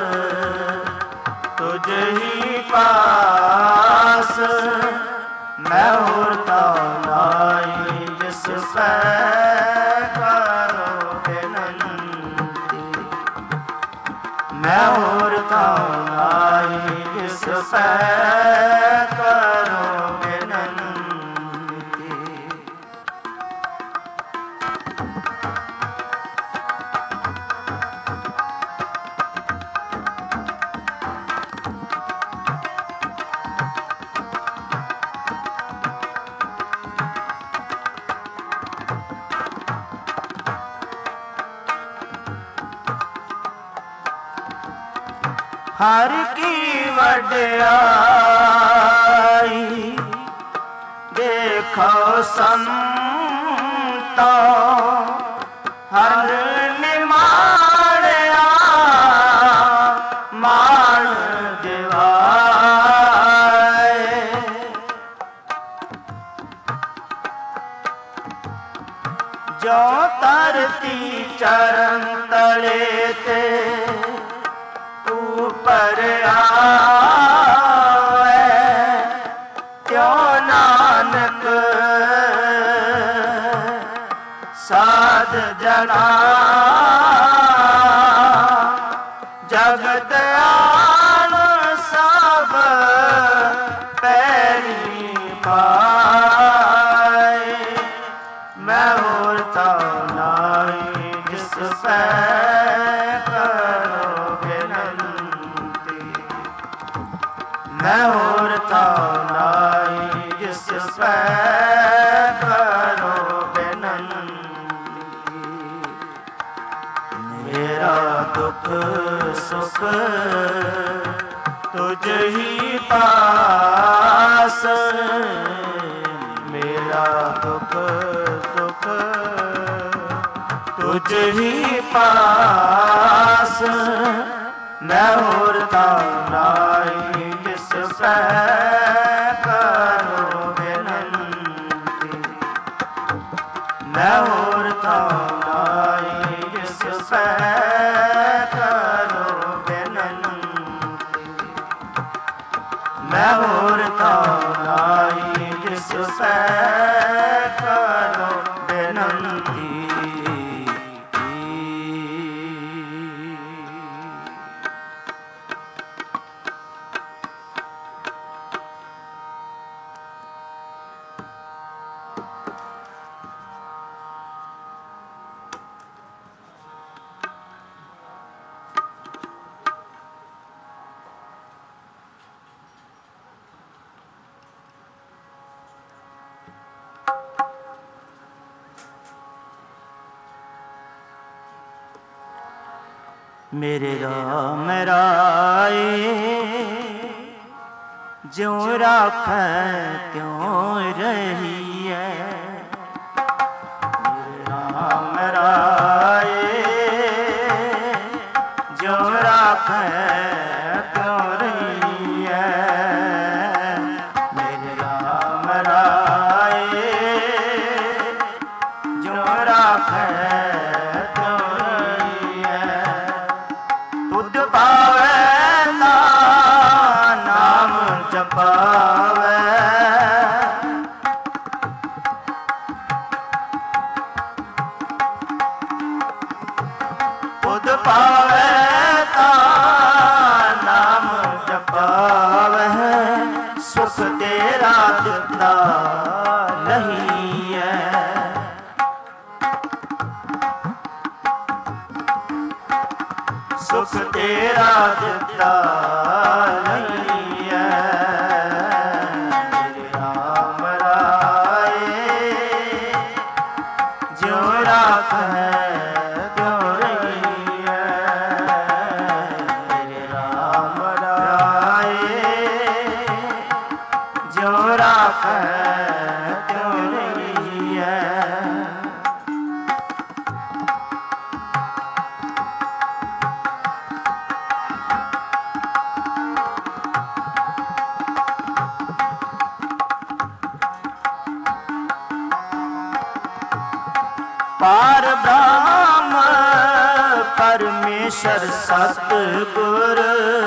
ਤੁਝ ਹੀ ਪਾਸ। ਮੈਂ ਹੋਰ ਥਾਉ ਨਾਹੀ ਜਿਸ ਸਹਿ ਕਰੋ ਬੇਨੰਤੀ, ਮੈਂ ਹੋਰ ਥਾਉ ਨਾਹੀ ਜਿਸ ਸਹਿ ਕਰੋ ਬੇਨੰਤੀ। हर की वड्याई देखो संतो हर निमाणिया ਜੋ ਧਰਤੀ ਚਰਨ ਤਲੇ ਤੇ ਉਪਰ ਆਵੇ, ਤਿਉ ਨਾਨਕ ਸਾਧ ਜਨਾ ਜਗਤ ਆਨ ਸਭ ਪੈਰੀ ਪਾਏ। ਮੈਂ ਹੋਰ ਤਾਂ ਨਾਹੀ ਜਿਸ ਪੈ ਕਰੋ ਬੇਨੰਤੀ, ਮੈਂ ਹੋਰ ਤਾਂ ਨਾਹੀ ਜਿਸ ਪੈ ਕਰੋ ਬੇਨੰਤੀ। ਮੇਰਾ ਦੁੱਖ ਸੁਖ ਤੁਝ ਹੀ ਪਾਸ, ਮੇਰਾ ਦੁੱਖ ਸੁਖ ਤੁਝ ਹੀ ਪਾਸ। ਮੈਂ ਹੋਰ ਤਾਂ ਨਾਹੀ ਜਿਸ ਪੈ ਕਰੋ ਬੇਨੰਤੀ, ਮੈਂ ਹੋਰ ਤਾਂ ਨਾਹੀ ਜਿਸ ਪੈ ਕਰੋ ਬੇਨੰਤੀ, ਮੈਂ ਹੋਰ ਤਾਂ ਨਾਹੀ ਜਿਸ ਪੈ ਕਰੋ ਬੇਨੰਤੀ। ਮੇਰੇ ਰਾਮ ਰਾਏ ਜਿਉ ਰਾਖੈ ਤਿਉ ਰਹੀਐ, ਮੇਰੇ ਰਾਮ ਰਾਏ ਜਿਉ ਰਾਖੈ ਤਿਉ ਰਹੀਐ, ਮੇਰੇ ਰਾਮ ਰਾਏ ਜਿਉ ਰਾਖੈ ਪਾਵੈ। ਤੁਧ ਪਾਵੈ ਤਾਂ ਨਾਮ ਜਪਾਵੈ, ਸੁਖ ਤੇਰਾ ਦਿੱਤਾ ਲਹੀਐ, ਸੁਖ ਤੇਰਾ ਦਿੱਤਾ ਲਹੀਐ। ਮੇਰੇ ਰਾਮ ਰਾਏ ਜਿਉ ਰਾਖੈ ਤਿਉ ਰਹੀਐ, ਮੇਰੇ ਰਾਮ ਰਾਏ ਜਿਉ ਰਾਖੈ ਤਿਉ ਰਹੀਐ। ਪਾਰ ਬ੍ਰਹਮ ਪਰਮੇਸ਼ਰ ਸਤਿਗੁਰ,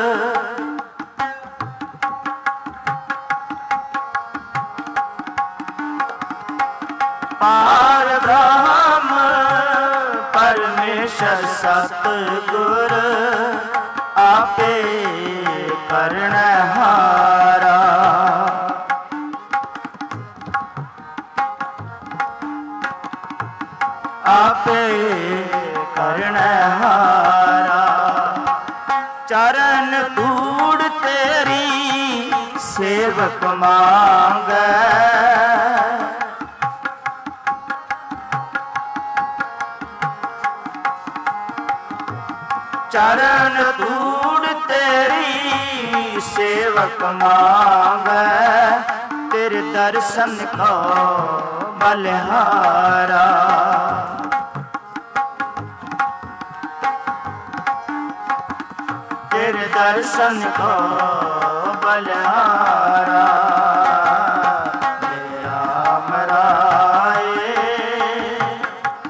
ਪਾਰ ਬ੍ਰਹਮ ਪਰਮੇਸ਼ਰ ਸਤਿਗੁਰ, ਆਪੇ ਕਰਨਹਾਰਾ, ਆਪੇ ਕਰਨਹਾਰਾ। ਚਰਨ ਧੂੜ ਤੇਰੀ ਸੇਵਕ ਮੰਗੈ, ਚਰਨ ਧੂੜ ਤੇਰੀ ਸੇਵਕ ਮੰਗੈ, ਤੇਰੇ ਦਰਸ਼ਨ ਕੋ ਬਲਿਹਾਰਾ। तेरे दर्शन को बलिहारा, राम राए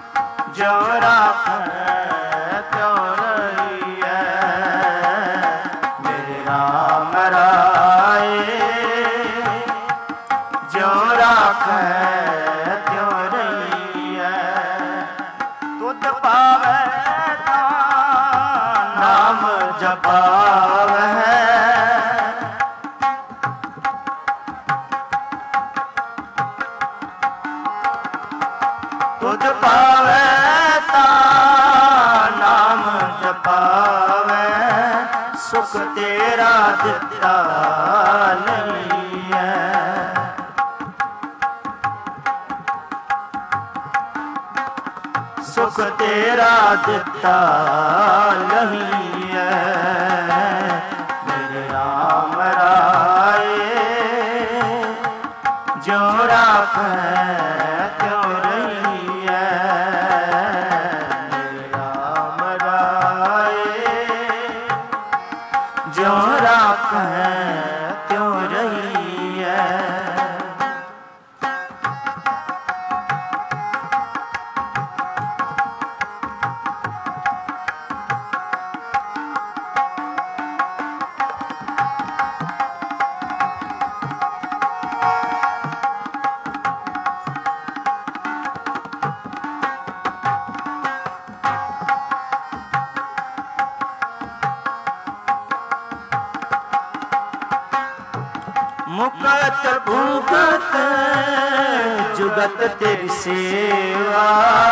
ਜਿਉ ਰਾਖੈ ਤਿਉ ਰਹੀਐ। ਤੁਧ ਪਾਵੈ ਤਾਂ ਨਾਮ ਜਪਾਵੈ, ਤੁਧ ਪਾਵੈ ਤਾਂ ਨਾਮ ਜਪਾਵੈ, ਸੁਖ ਤੇਰਾ ਦਿੱਤਾ ਲਈਐ। ਸੁਖ ਤੇਰਾ ਦਿੱਤਾ ਲਈਐ। ਮੇਰੇ ਰਾਮ ਰਾਏ ਜਿਉ ਰਾਖੈ ਤਿਉ ਰਹੀਐ। ਮੇਰੇ ਰਾਮ ਰਾਏ ਜਿਉ ਰਾਖੈ ਤਿਉ ਰਹੀਐ। ਮੁਕਤ ਭੁਗਤ ਜੁਗਤ ਤੇਰੀ ਸੇਵਾ,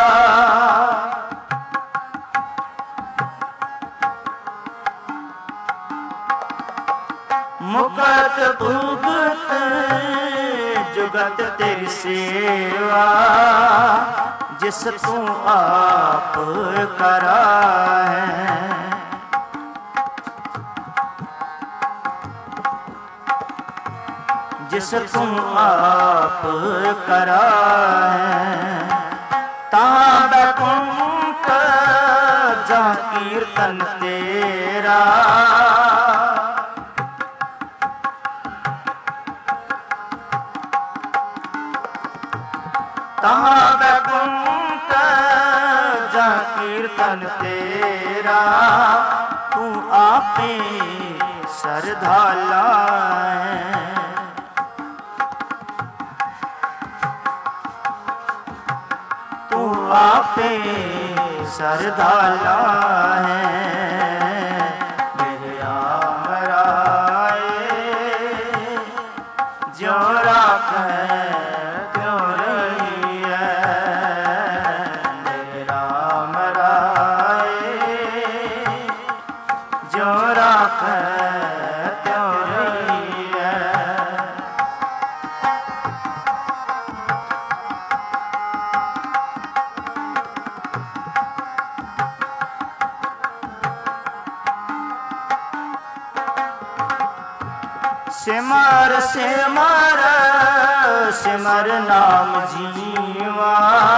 ਮੁਕਤ ਭੁਗਤ ਜੁਗਤ ਤੇਰੀ ਸੇਵਾ, ਜਿਸ ਤੂੰ ਆਪ ਕਰਾਹੈ। ਜਿਸ ਤੂੰ ਆਪ ਕਰਾਹੈ, ਤਾਂ ਬੈਕੁੰਠ ਜਾ ਕੀਰਤਨ ਤੇਰਾ, ਤਾਂ ਬੈਕੁੰਠ ਜਾ ਕੀਰਤਨ ਤੇਰਾ, ਤੂੰ ਆਪੇ ਸਰਧਾ ਲਾਇ। ਤੂੰ ਆਪੇ ਸਰਧਾ ਲਾਹੈ। ਮੇਰੇ ਰਾਮ ਰਾਏ ਜਿਉ ਰਾਖੈ ਤਿਉ ਰਹੀਐ। ਮੇਰੇ ਰਾਮ ਰਾਏ ਜਿਉ ਰਾਖੈ ਤਿਉ ਰਹੀਐ। ਸਿਮਰ ਸਿਮਰ ਸਿਮਰ ਨਾਮ ਜੀਵਾ,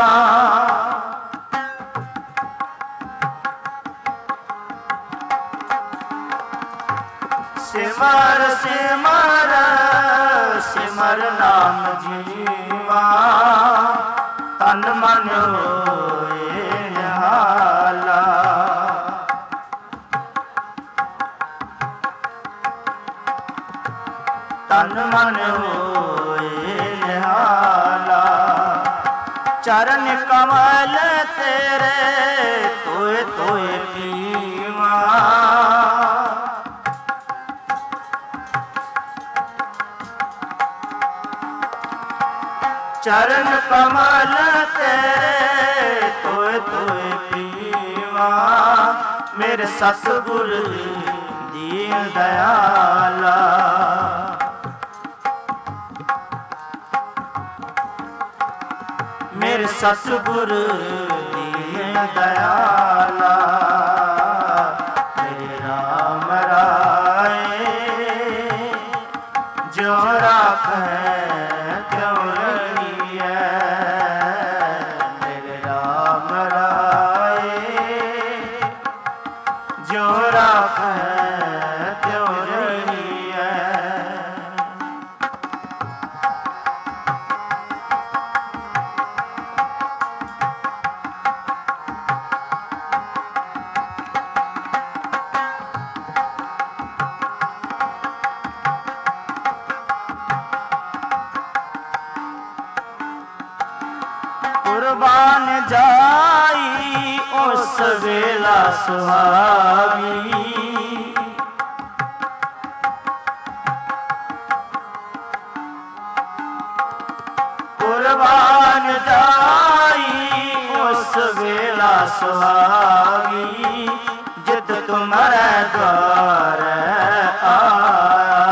ਸਿਮਰ ਸਿਮਰ ਸਿਮਰ ਨਾਮ ਜੀਵਾ, ਤਨ ਮਨ ਹੋਏ ਨਿਹਾਲਾ। ਤਨ ਮਨ ਹੋਏ ਨਿਹਾਲਾ, ਚਰਨ ਕਮਲ ਤੇਰੇ ਤੋਏ ਤੋਏ ਪੀਵਾ। ਚਰਨ ਕਮਲ ਤੇਰੇ ਤੋਏ ਤੋਏ ਪੀਵਾ। ਮੇਰੇ ਸਤਿਗੁਰ ਦੀਨ ਦਇਆਲਾ, ਮੇਰੇ ਸਤਿਗੁਰ ਦੀਨ ਦਇਆਲਾ। ਮੇਰੇ ਰਾਮ ਰਾਏ ਜਿਉ ਰਾਖੈ ਤਿਉ ਰਹੀਐ। ਮੇਰੇ ਰਾਮ ਰਾਏ ਜਿਉ ਰਾਖੈ ਤਿਉ ਰਹੀਐ। कुर्बान जाई उस वेला सुहावी। कुर्बान जाई उस वेला सुहावी जित तुम्हारे द्वार आया।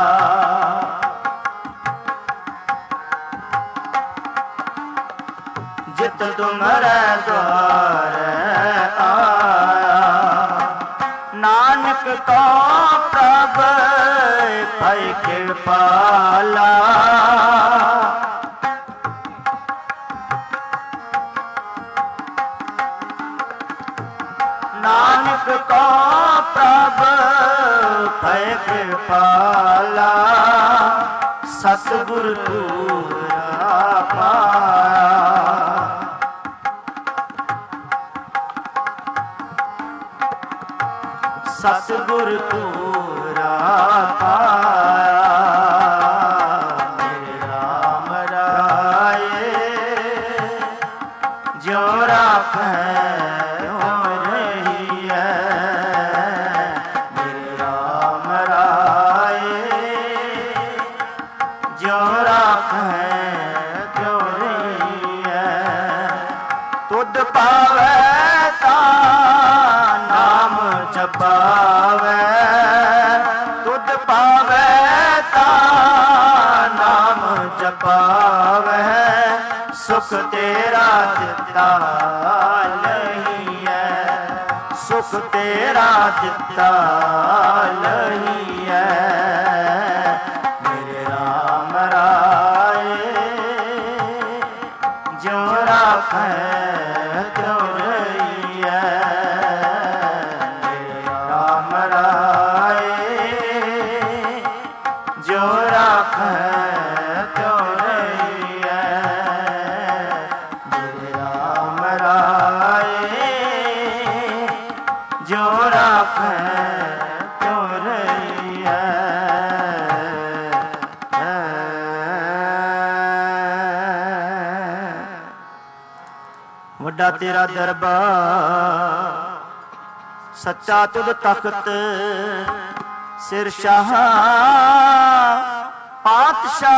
जित तुम्हारे द्वार आया। नानक को प्रभ भय कृपाला। नानक को प्रभ भय कृपाला। सतगुर पूरा पाया। सतगुर पूरा पाया। मेरे राम राये जो राखै पावे। तुद पावे ता नाम जपावे। सुख तेरा दिता नहीं है। सुख तेरा दिता नहीं है। मेरे राम राये जो राखै त्यों रहिए। जो राखै त्यों रहिए। मेरे राम राये जो राखै त्यों रहिए। वड्डा तेरा दरबार सच्चा तुद तख्त सिर शाह पातशाह।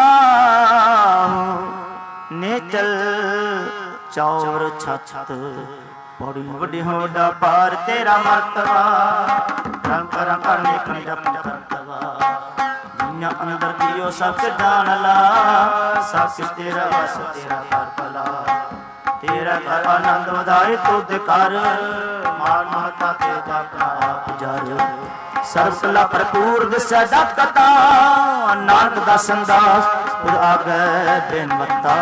नेचल चौर छत बड़ी बड़ी होड़ा पार तेरा मर्तबा। रंग रंग नेक जप करतवा। दुनिया अंदर दियो सब जान ला। सब तेरा बस तेरा कर भला। तेरा कर आनंद वधाए तुद कर। मान महता तेजा आप जर। सर्व कला भरपूर दिसै दाता। नानक दासन दास खुद आगे बिन मता।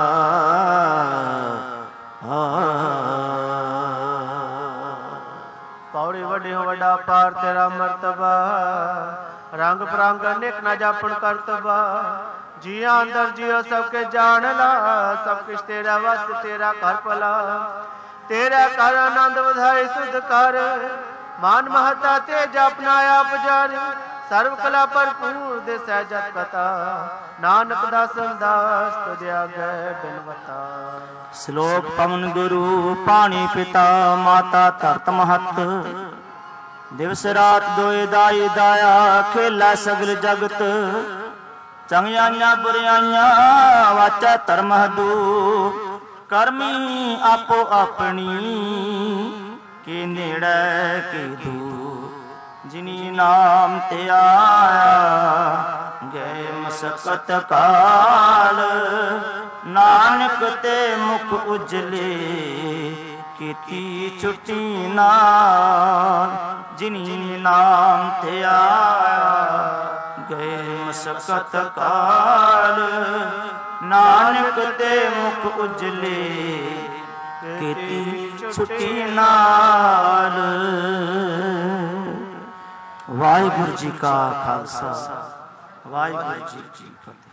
पौड़ी वड्डी हो वड्डा पार तेरा मर्तबा। रंग बिरंग अनेक ना जापन करतबा। जिया अंदर जियो सबके जान ला। सब कुछ तेरा वस तेरा कर भला। तेरा कर आनंद वधाई तुद कर। मान महता तेज अपना आप जार। सर्व कला भरपूर दे सहजत कथा। नानक दासन दास तुझ आगे बिनवता। श्लोक पवन गुरु पानी पिता माता धरत महत। दिवस रात दोए दाई दाया खेला सगल जगत। चंगियाइयां बुरियाइयां वाचा धर्म दू। करमी आपो अपनी के नेड़े के दू। जिनी नाम ते आया गए मसकत काल। नानक ते मुख उजले कीती छुट्टी नाल। जिनी नाम ते आया गए मसकत काल। नानक ते मुख उजले कीती छुट्टी नाल। वाहिगुरु जी का खालसा वाहिगुरु जी की फतेह।